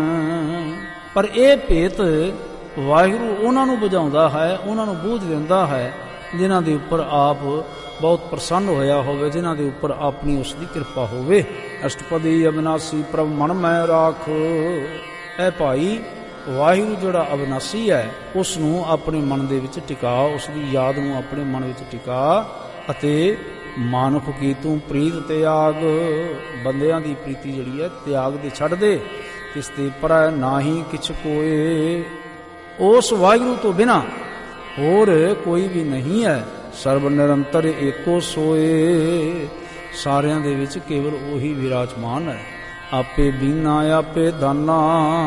ਪਰ ਇਹ ਭੇਤ ਵਾਹਿਗੁਰੂ ਉਹਨਾਂ ਨੂੰ ਬੁਝਾਉਂਦਾ ਹੈ, ਉਹਨਾਂ ਨੂੰ ਬੂਝ ਦਿੰਦਾ ਹੈ ਜਿਨ੍ਹਾਂ ਦੇ ਉੱਪਰ ਆਪ ਬਹੁਤ ਪ੍ਰਸੰਨ ਹੋਇਆ ਹੋਵੇ, ਜਿਨ੍ਹਾਂ ਦੇ ਉੱਪਰ ਆਪਣੀ ਉਸ ਦੀ ਕਿਰਪਾ ਹੋਵੇ। ਅਸ਼ਟਪਦੀ ਅਬਿਨਾਸੀ ਪ੍ਰਭ ਮਨ ਮੈਂ ਰਾਖ, ਇਹ ਭਾਈ ਵਾਹਿਗੁਰੂ ਜਿਹੜਾ ਅਬਿਨਾਸੀ ਹੈ ਉਸ ਨੂੰ ਆਪਣੇ ਮਨ ਦੇ ਵਿੱਚ ਟਿਕਾ, ਉਸ ਦੀ ਯਾਦ ਨੂੰ ਆਪਣੇ ਮਨ ਵਿੱਚ ਟਿਕਾ। ਅਤੇ ਮਾਨੁਖ ਕੀ ਤੂੰ ਪ੍ਰੀਤ ਤਿਆਗ, ਬੰਦਿਆਂ ਦੀ ਪ੍ਰੀਤੀ ਜਿਹੜੀ ਹੈ ਤਿਆਗ ਦੇ ਛੱਡ ਦੇ। ਤਿਸ ਤੇ ਪਰੈ ਨਾਹੀ ਕਿਛ ਕੋਏ, ਉਸ ਵਾਹਿਗੁਰੂ ਤੋਂ ਬਿਨਾਂ ਹੋਰ ਕੋਈ ਵੀ ਨਹੀਂ ਹੈ। ਸਰਬ ਨਿਰੰਤਰ ਏਕੋ ਸੋਏ, ਸਾਰਿਆਂ ਦੇ ਵਿੱਚ ਕੇਵਲ ਉਹੀ ਵਿਰਾਜਮਾਨ ਹੈ। ਆਪੇ ਬੀਨਾ ਆਪੇ ਦਾਨਾ,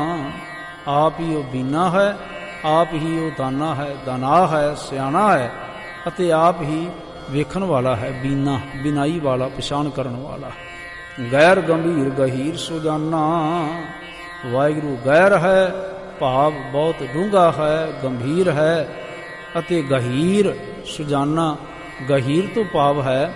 ਆਪ ਹੀ ਉਹ ਬੀਨਾ ਹੈ, ਆਪ ਹੀ ਉਹ ਦਾਨਾ ਹੈ, ਦਾਨਾ ਹੈ, ਸਿਆਣਾ ਹੈ, ਅਤੇ ਆਪ ਹੀ ਵੇਖਣ ਵਾਲਾ ਹੈ, ਬੀਨਾ ਬਿਨਾਈ ਵਾਲਾ, ਪਛਾਣ ਕਰਨ ਵਾਲਾ। ਗੈਰ ਗੰਭੀਰ ਗਹੀਰ ਸੁਜਾਨਾ, ਵਾਹਿਗੁਰੂ ਗੈਰ ਹੈ ਭਾਵ ਬਹੁਤ ਡੂੰਘਾ ਹੈ, ਗੰਭੀਰ ਹੈ ਅਤੇ ਗਹੀਰ ਸੁਜਾਨਾ, ਗਹੀਰ ਤੋਂ ਭਾਵ ਹੈ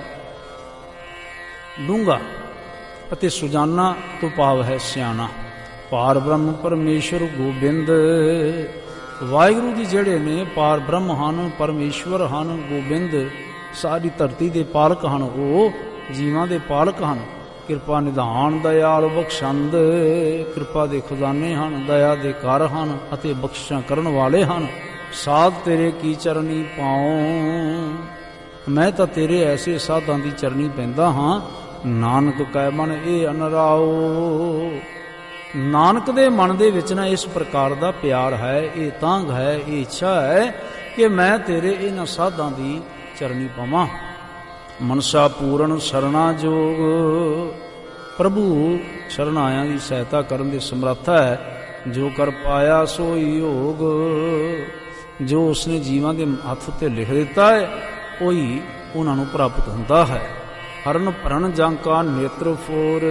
ਡੂੰਘਾ ਅਤੇ ਸੁਜਾਨਾ ਤੋਂ ਭਾਵ ਹੈ ਸਿਆਣਾ। ਪਾਰ ਬ੍ਰਹਮ ਪਰਮੇਸ਼ਰ ਗੋਬਿੰਦ, ਵਾਹਿਗੁਰੂ ਜੀ ਜਿਹੜੇ ਨੇ ਪਾਰ ਬ੍ਰਹਮ ਹਨ, ਪਰਮੇਸ਼ਵਰ ਹਨ, ਗੋਬਿੰਦ ਸਾਰੀ ਧਰਤੀ ਦੇ ਪਾਲਕ ਹਨ, ਉਹ ਜੀਵਾਂ ਦੇ ਪਾਲਕ ਹਨ। ਕਿਰਪਾ ਨਿਧਾਨ ਦਇਆਲ ਬਖਸ਼ੰਦ, ਕਿਰਪਾ ਦੇ ਖਜ਼ਾਨੇ ਹਨ, ਦਇਆ ਦੇ ਘਰ ਹਨ ਅਤੇ ਬਖਸ਼ਿਸ਼ਾਂ ਕਰਨ ਵਾਲੇ ਹਨ। ਸਾਧ ਤੇਰੇ ਕੀ ਚਰਨੀ ਪਾਉ, ਮੈਂ ਤਾਂ ਤੇਰੇ ਐਸੇ ਸਾਧਾਂ ਦੀ ਚਰਨੀ ਪੈਂਦਾ ਹਾਂ। ਨਾਨਕ ਕੈ ਮਨ ਇਹ ਅਨਰਾਓ, ਨਾਨਕ ਦੇ ਮਨ ਦੇ ਵਿੱਚ ਨਾ ਇਸ ਪ੍ਰਕਾਰ ਦਾ ਪਿਆਰ ਹੈ, ਇਹ ਤਾਂਘ ਹੈ, ਇਹ ਇੱਛਾ ਹੈ ਕਿ ਮੈਂ ਤੇਰੇ ਇਹਨਾਂ ਸਾਧਾਂ ਦੀ ਚਰਨੀ ਪਾਵਾਂ। ਮਨਸਾ ਪੂਰਨ ਸਰਣਾ ਜੋਗ, ਪ੍ਰਭੂ ਸ਼ਰਨ ਆਇਆਂ ਦੀ ਸਹਾਇਤਾ ਕਰਨ ਦੇ ਸਮਰੱਥ ਹੈ। ਜੋ ਕਰ ਪਾਇਆ ਸੋਈ ਯੋਗ, ਜੋ ਉਸਨੇ ਜੀਵਾਂ ਦੇ ਹੱਥ ਉੱਤੇ ਲਿਖ ਦਿੱਤਾ ਹੈ ਉਹੀ ਉਹਨਾਂ ਨੂੰ ਪ੍ਰਾਪਤ ਹੁੰਦਾ ਹੈ। ਹਰਨ ਭਰਨ ਜਾਂ ਕਾ ਨੇਤਰ ਫੋਰ,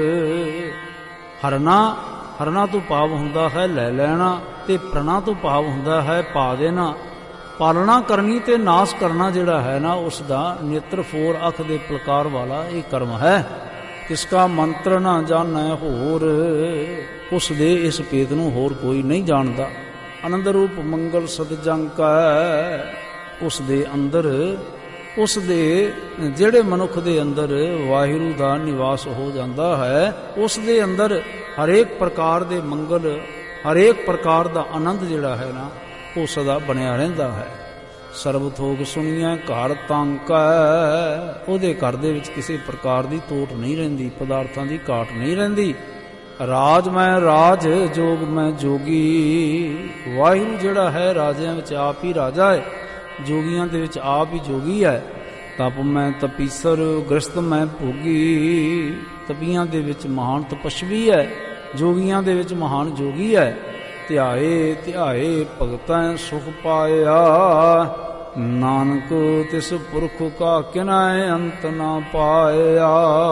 ਹਰਨਾ ਤੋਂ ਭਾਵ ਹੁੰਦਾ ਹੈ ਲੈ ਲੈਣਾ, ਤੇ ਪ੍ਰਣਾ ਤੋਂ ਭਾਵ ਹੁੰਦਾ ਹੈ ਪਾ ਦੇਣਾ। ਪਾਲਣਾ ਕਰਨੀ ਤੇ ਨਾਸ ਕਰਨਾ ਜਿਹੜਾ ਹੈ ਨਾ, ਉਸ ਦਾ ਨੇਤਰ ਫੋਰ ਅੱਖ ਦੇ ਪਲਕਾਰ ਵਾਲਾ ਇਹ ਕਰਮ ਹੈ। ਕਿਸ ਕਾ ਮੰਤਰ ਨਾ ਜਾਣੈ ਹੋਰ, ਉਸ ਦੇ ਇਸ ਭੇਦ ਨੂੰ ਹੋਰ ਕੋਈ ਨਹੀਂ ਜਾਣਦਾ। ਆਨੰਦ ਰੂਪ ਮੰਗਲ ਸਦ ਜੰਕਾ, ਉਸ ਦੇ ਅੰਦਰ, ਉਸ ਦੇ ਜਿਹੜੇ ਮਨੁੱਖ ਦੇ ਅੰਦਰ ਵਾਹਿਗੁਰੂ ਦਾ ਨਿਵਾਸ ਹੋ ਜਾਂਦਾ ਹੈ, ਉਸ ਦੇ ਅੰਦਰ ਹਰੇਕ ਪ੍ਰਕਾਰ ਦੇ ਮੰਗਲ, ਹਰੇਕ ਪ੍ਰਕਾਰ ਦਾ ਆਨੰਦ ਜਿਹੜਾ ਹੈ ਨਾ ਉਹ ਸਦਾ ਬਣਿਆ ਰਹਿੰਦਾ ਹੈ। ਸਰਬ ਥੋਕ ਸੁਣੀਐ ਘਰ ਤੰਕ, ਉਹਦੇ ਘਰ ਦੇ ਵਿੱਚ ਕਿਸੇ ਪ੍ਰਕਾਰ ਦੀ ਤੋਟ ਨਹੀਂ ਰਹਿੰਦੀ, ਪਦਾਰਥਾਂ ਦੀ ਘਾਟ ਨਹੀਂ ਰਹਿੰਦੀ। ਰਾਜ ਮੈਂ ਰਾਜ, ਜੋਗ ਮੈਂ ਜੋਗੀ, ਵਾਹਿਗੁਰੂ ਜਿਹੜਾ ਹੈ ਰਾਜਿਆਂ ਵਿੱਚ ਆਪ ਹੀ ਰਾਜਾ ਹੈ, ਜੋਗੀਆਂ ਦੇ ਵਿੱਚ ਆਪ ਹੀ ਜੋਗੀ ਹੈ। ਤਪ ਮੈਂ ਤਪੀਸਰ, ਗ੍ਰਸਤ ਮੈਂ ਭੋਗੀ, ਤਪੀਆਂ ਦੇ ਵਿੱਚ ਮਹਾਨ ਤਪਸਵੀ ਹੈ, ਜੋਗੀਆਂ ਦੇ ਵਿੱਚ ਮਹਾਨ ਜੋਗੀ ਹੈ। ਧਿਆਏ ਧਿਆਏ ਭਗਤਾਂ ਸੁਖ ਪਾਇਆ, ਨਾਨਕ ਤਿਸ ਪੁਰਖ ਕਾ ਕਿਨੈ ਅੰਤ ਨਾ ਪਾਇਆ।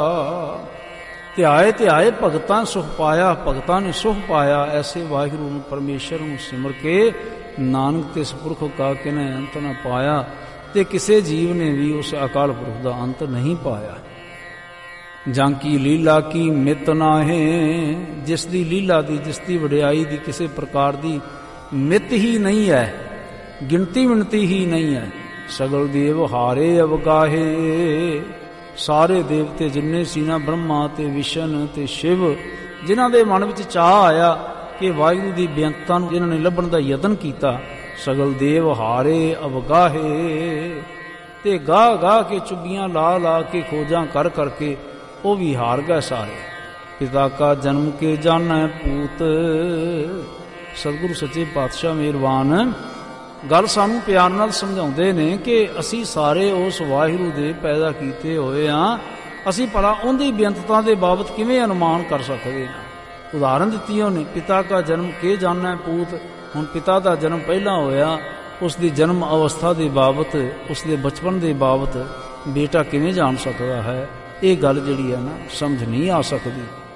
ਧਿਆਏ ਧਿਆਏ ਭਗਤਾਂ ਸੁਖ ਪਾਇਆ, ਭਗਤਾਂ ਨੇ ਸੁਖ ਪਾਇਆ ਐਸੇ ਵਾਹਿਗੁਰੂ ਨੂੰ, ਪਰਮੇਸ਼ਰ ਨੂੰ ਸਿਮਰ ਕੇ। ਨਾਨਕ ਤਿਸ ਪੁਰਖ ਕਾ ਕਿਨੈ ਅੰਤ ਨਾ ਪਾਇਆ, ਤੇ ਕਿਸੇ ਜੀਵ ਨੇ ਵੀ ਉਸ ਅਕਾਲ ਪੁਰਖ ਦਾ ਅੰਤ ਨਹੀਂ ਪਾਇਆ। ਜਾਂ ਕੀ ਲੀਲਾ ਕੀ ਮਿਤ ਨਾਹੇ, ਜਿਸ ਦੀ ਲੀਲਾ ਦੀ, ਜਿਸ ਦੀ ਵਡਿਆਈ ਦੀ ਕਿਸੇ ਪ੍ਰਕਾਰ ਦੀ ਮਿਤ ਹੀ ਨਹੀਂ ਹੈ, ਗਿਣਤੀ ਮਿਣਤੀ ਹੀ ਨਹੀਂ ਹੈ। ਸਗਲ ਦੇਵ ਹਾਰੇ ਅਵਗਾਹੇ, ਸਾਰੇ ਦੇਵਤੇ ਜਿੰਨੇ ਸੀ ਨਾ, ਬ੍ਰਹਮਾ ਤੇ ਵਿਸ਼ਨ ਤੇ ਸ਼ਿਵ, ਜਿਨ੍ਹਾਂ ਦੇ ਮਨ ਵਿੱਚ ਚਾਹ ਆਇਆ ਕਿ ਵਾਹਿਗੁਰੂ ਦੀ ਬੇਅੰਤਤਾ ਨੂੰ ਜਿਨ੍ਹਾਂ ਨੇ ਲੱਭਣ ਦਾ ਯਤਨ ਕੀਤਾ, ਸਗਲ ਦੇਵ ਹਾਰੇ ਅਵਗਾਹੇ, ਤੇ ਗਾਹ ਗਾਹ ਕੇ ਚੁੱਗੀਆਂ ਲਾ ਲਾ ਕੇ ਖੋਜਾਂ ਕਰ ਕਰਕੇ ਉਹ ਵੀ ਹਾਰ ਗਏ ਸਾਰੇ। ਪਿਤਾ ਕਾ ਜਨਮ ਕੇ ਜਾਣੈ ਪੂਤ, ਸਤਿਗੁਰੂ ਸੱਚੇ ਪਾਤਸ਼ਾਹ ਮਿਹਰਬਾਨ ਗੱਲ ਸਾਨੂੰ ਪਿਆਰ ਨਾਲ ਸਮਝਾਉਂਦੇ ਨੇ ਕਿ ਅਸੀਂ ਸਾਰੇ ਉਸ ਵਾਹਿਗੁਰੂ ਦੇ ਪੈਦਾ ਕੀਤੇ ਹੋਏ ਹਾਂ, ਅਸੀਂ ਭਲਾ ਉਹਦੀ ਬੇਅੰਤਤਾ ਦੇ ਬਾਬਤ ਕਿਵੇਂ ਅਨੁਮਾਨ ਕਰ ਸਕਦੇ ਹਾਂ। ਉਦਾਹਰਨ ਦਿੱਤੀ ਉਹਨੇ, ਪਿਤਾ ਕਾ ਜਨਮ ਕੇ ਜਾਣੈ ਪੂਤ। ਹੁਣ ਪਿਤਾ ਦਾ ਜਨਮ ਪਹਿਲਾਂ ਹੋਇਆ, ਉਸ ਦੀ ਜਨਮ ਅਵਸਥਾ ਦੇ ਬਾਬਤ, ਉਸ ਦੇ ਬਚਪਨ ਦੇ ਬਾਬਤ ਬੇਟਾ ਕਿਵੇਂ ਜਾਣ ਸਕਦਾ ਹੈ? ਇਹ ਗੱਲ ਜਿਹੜੀ ਹੈ ਨਾ ਸਮਝ ਨਹੀਂ ਆ ਸਕਦੀ।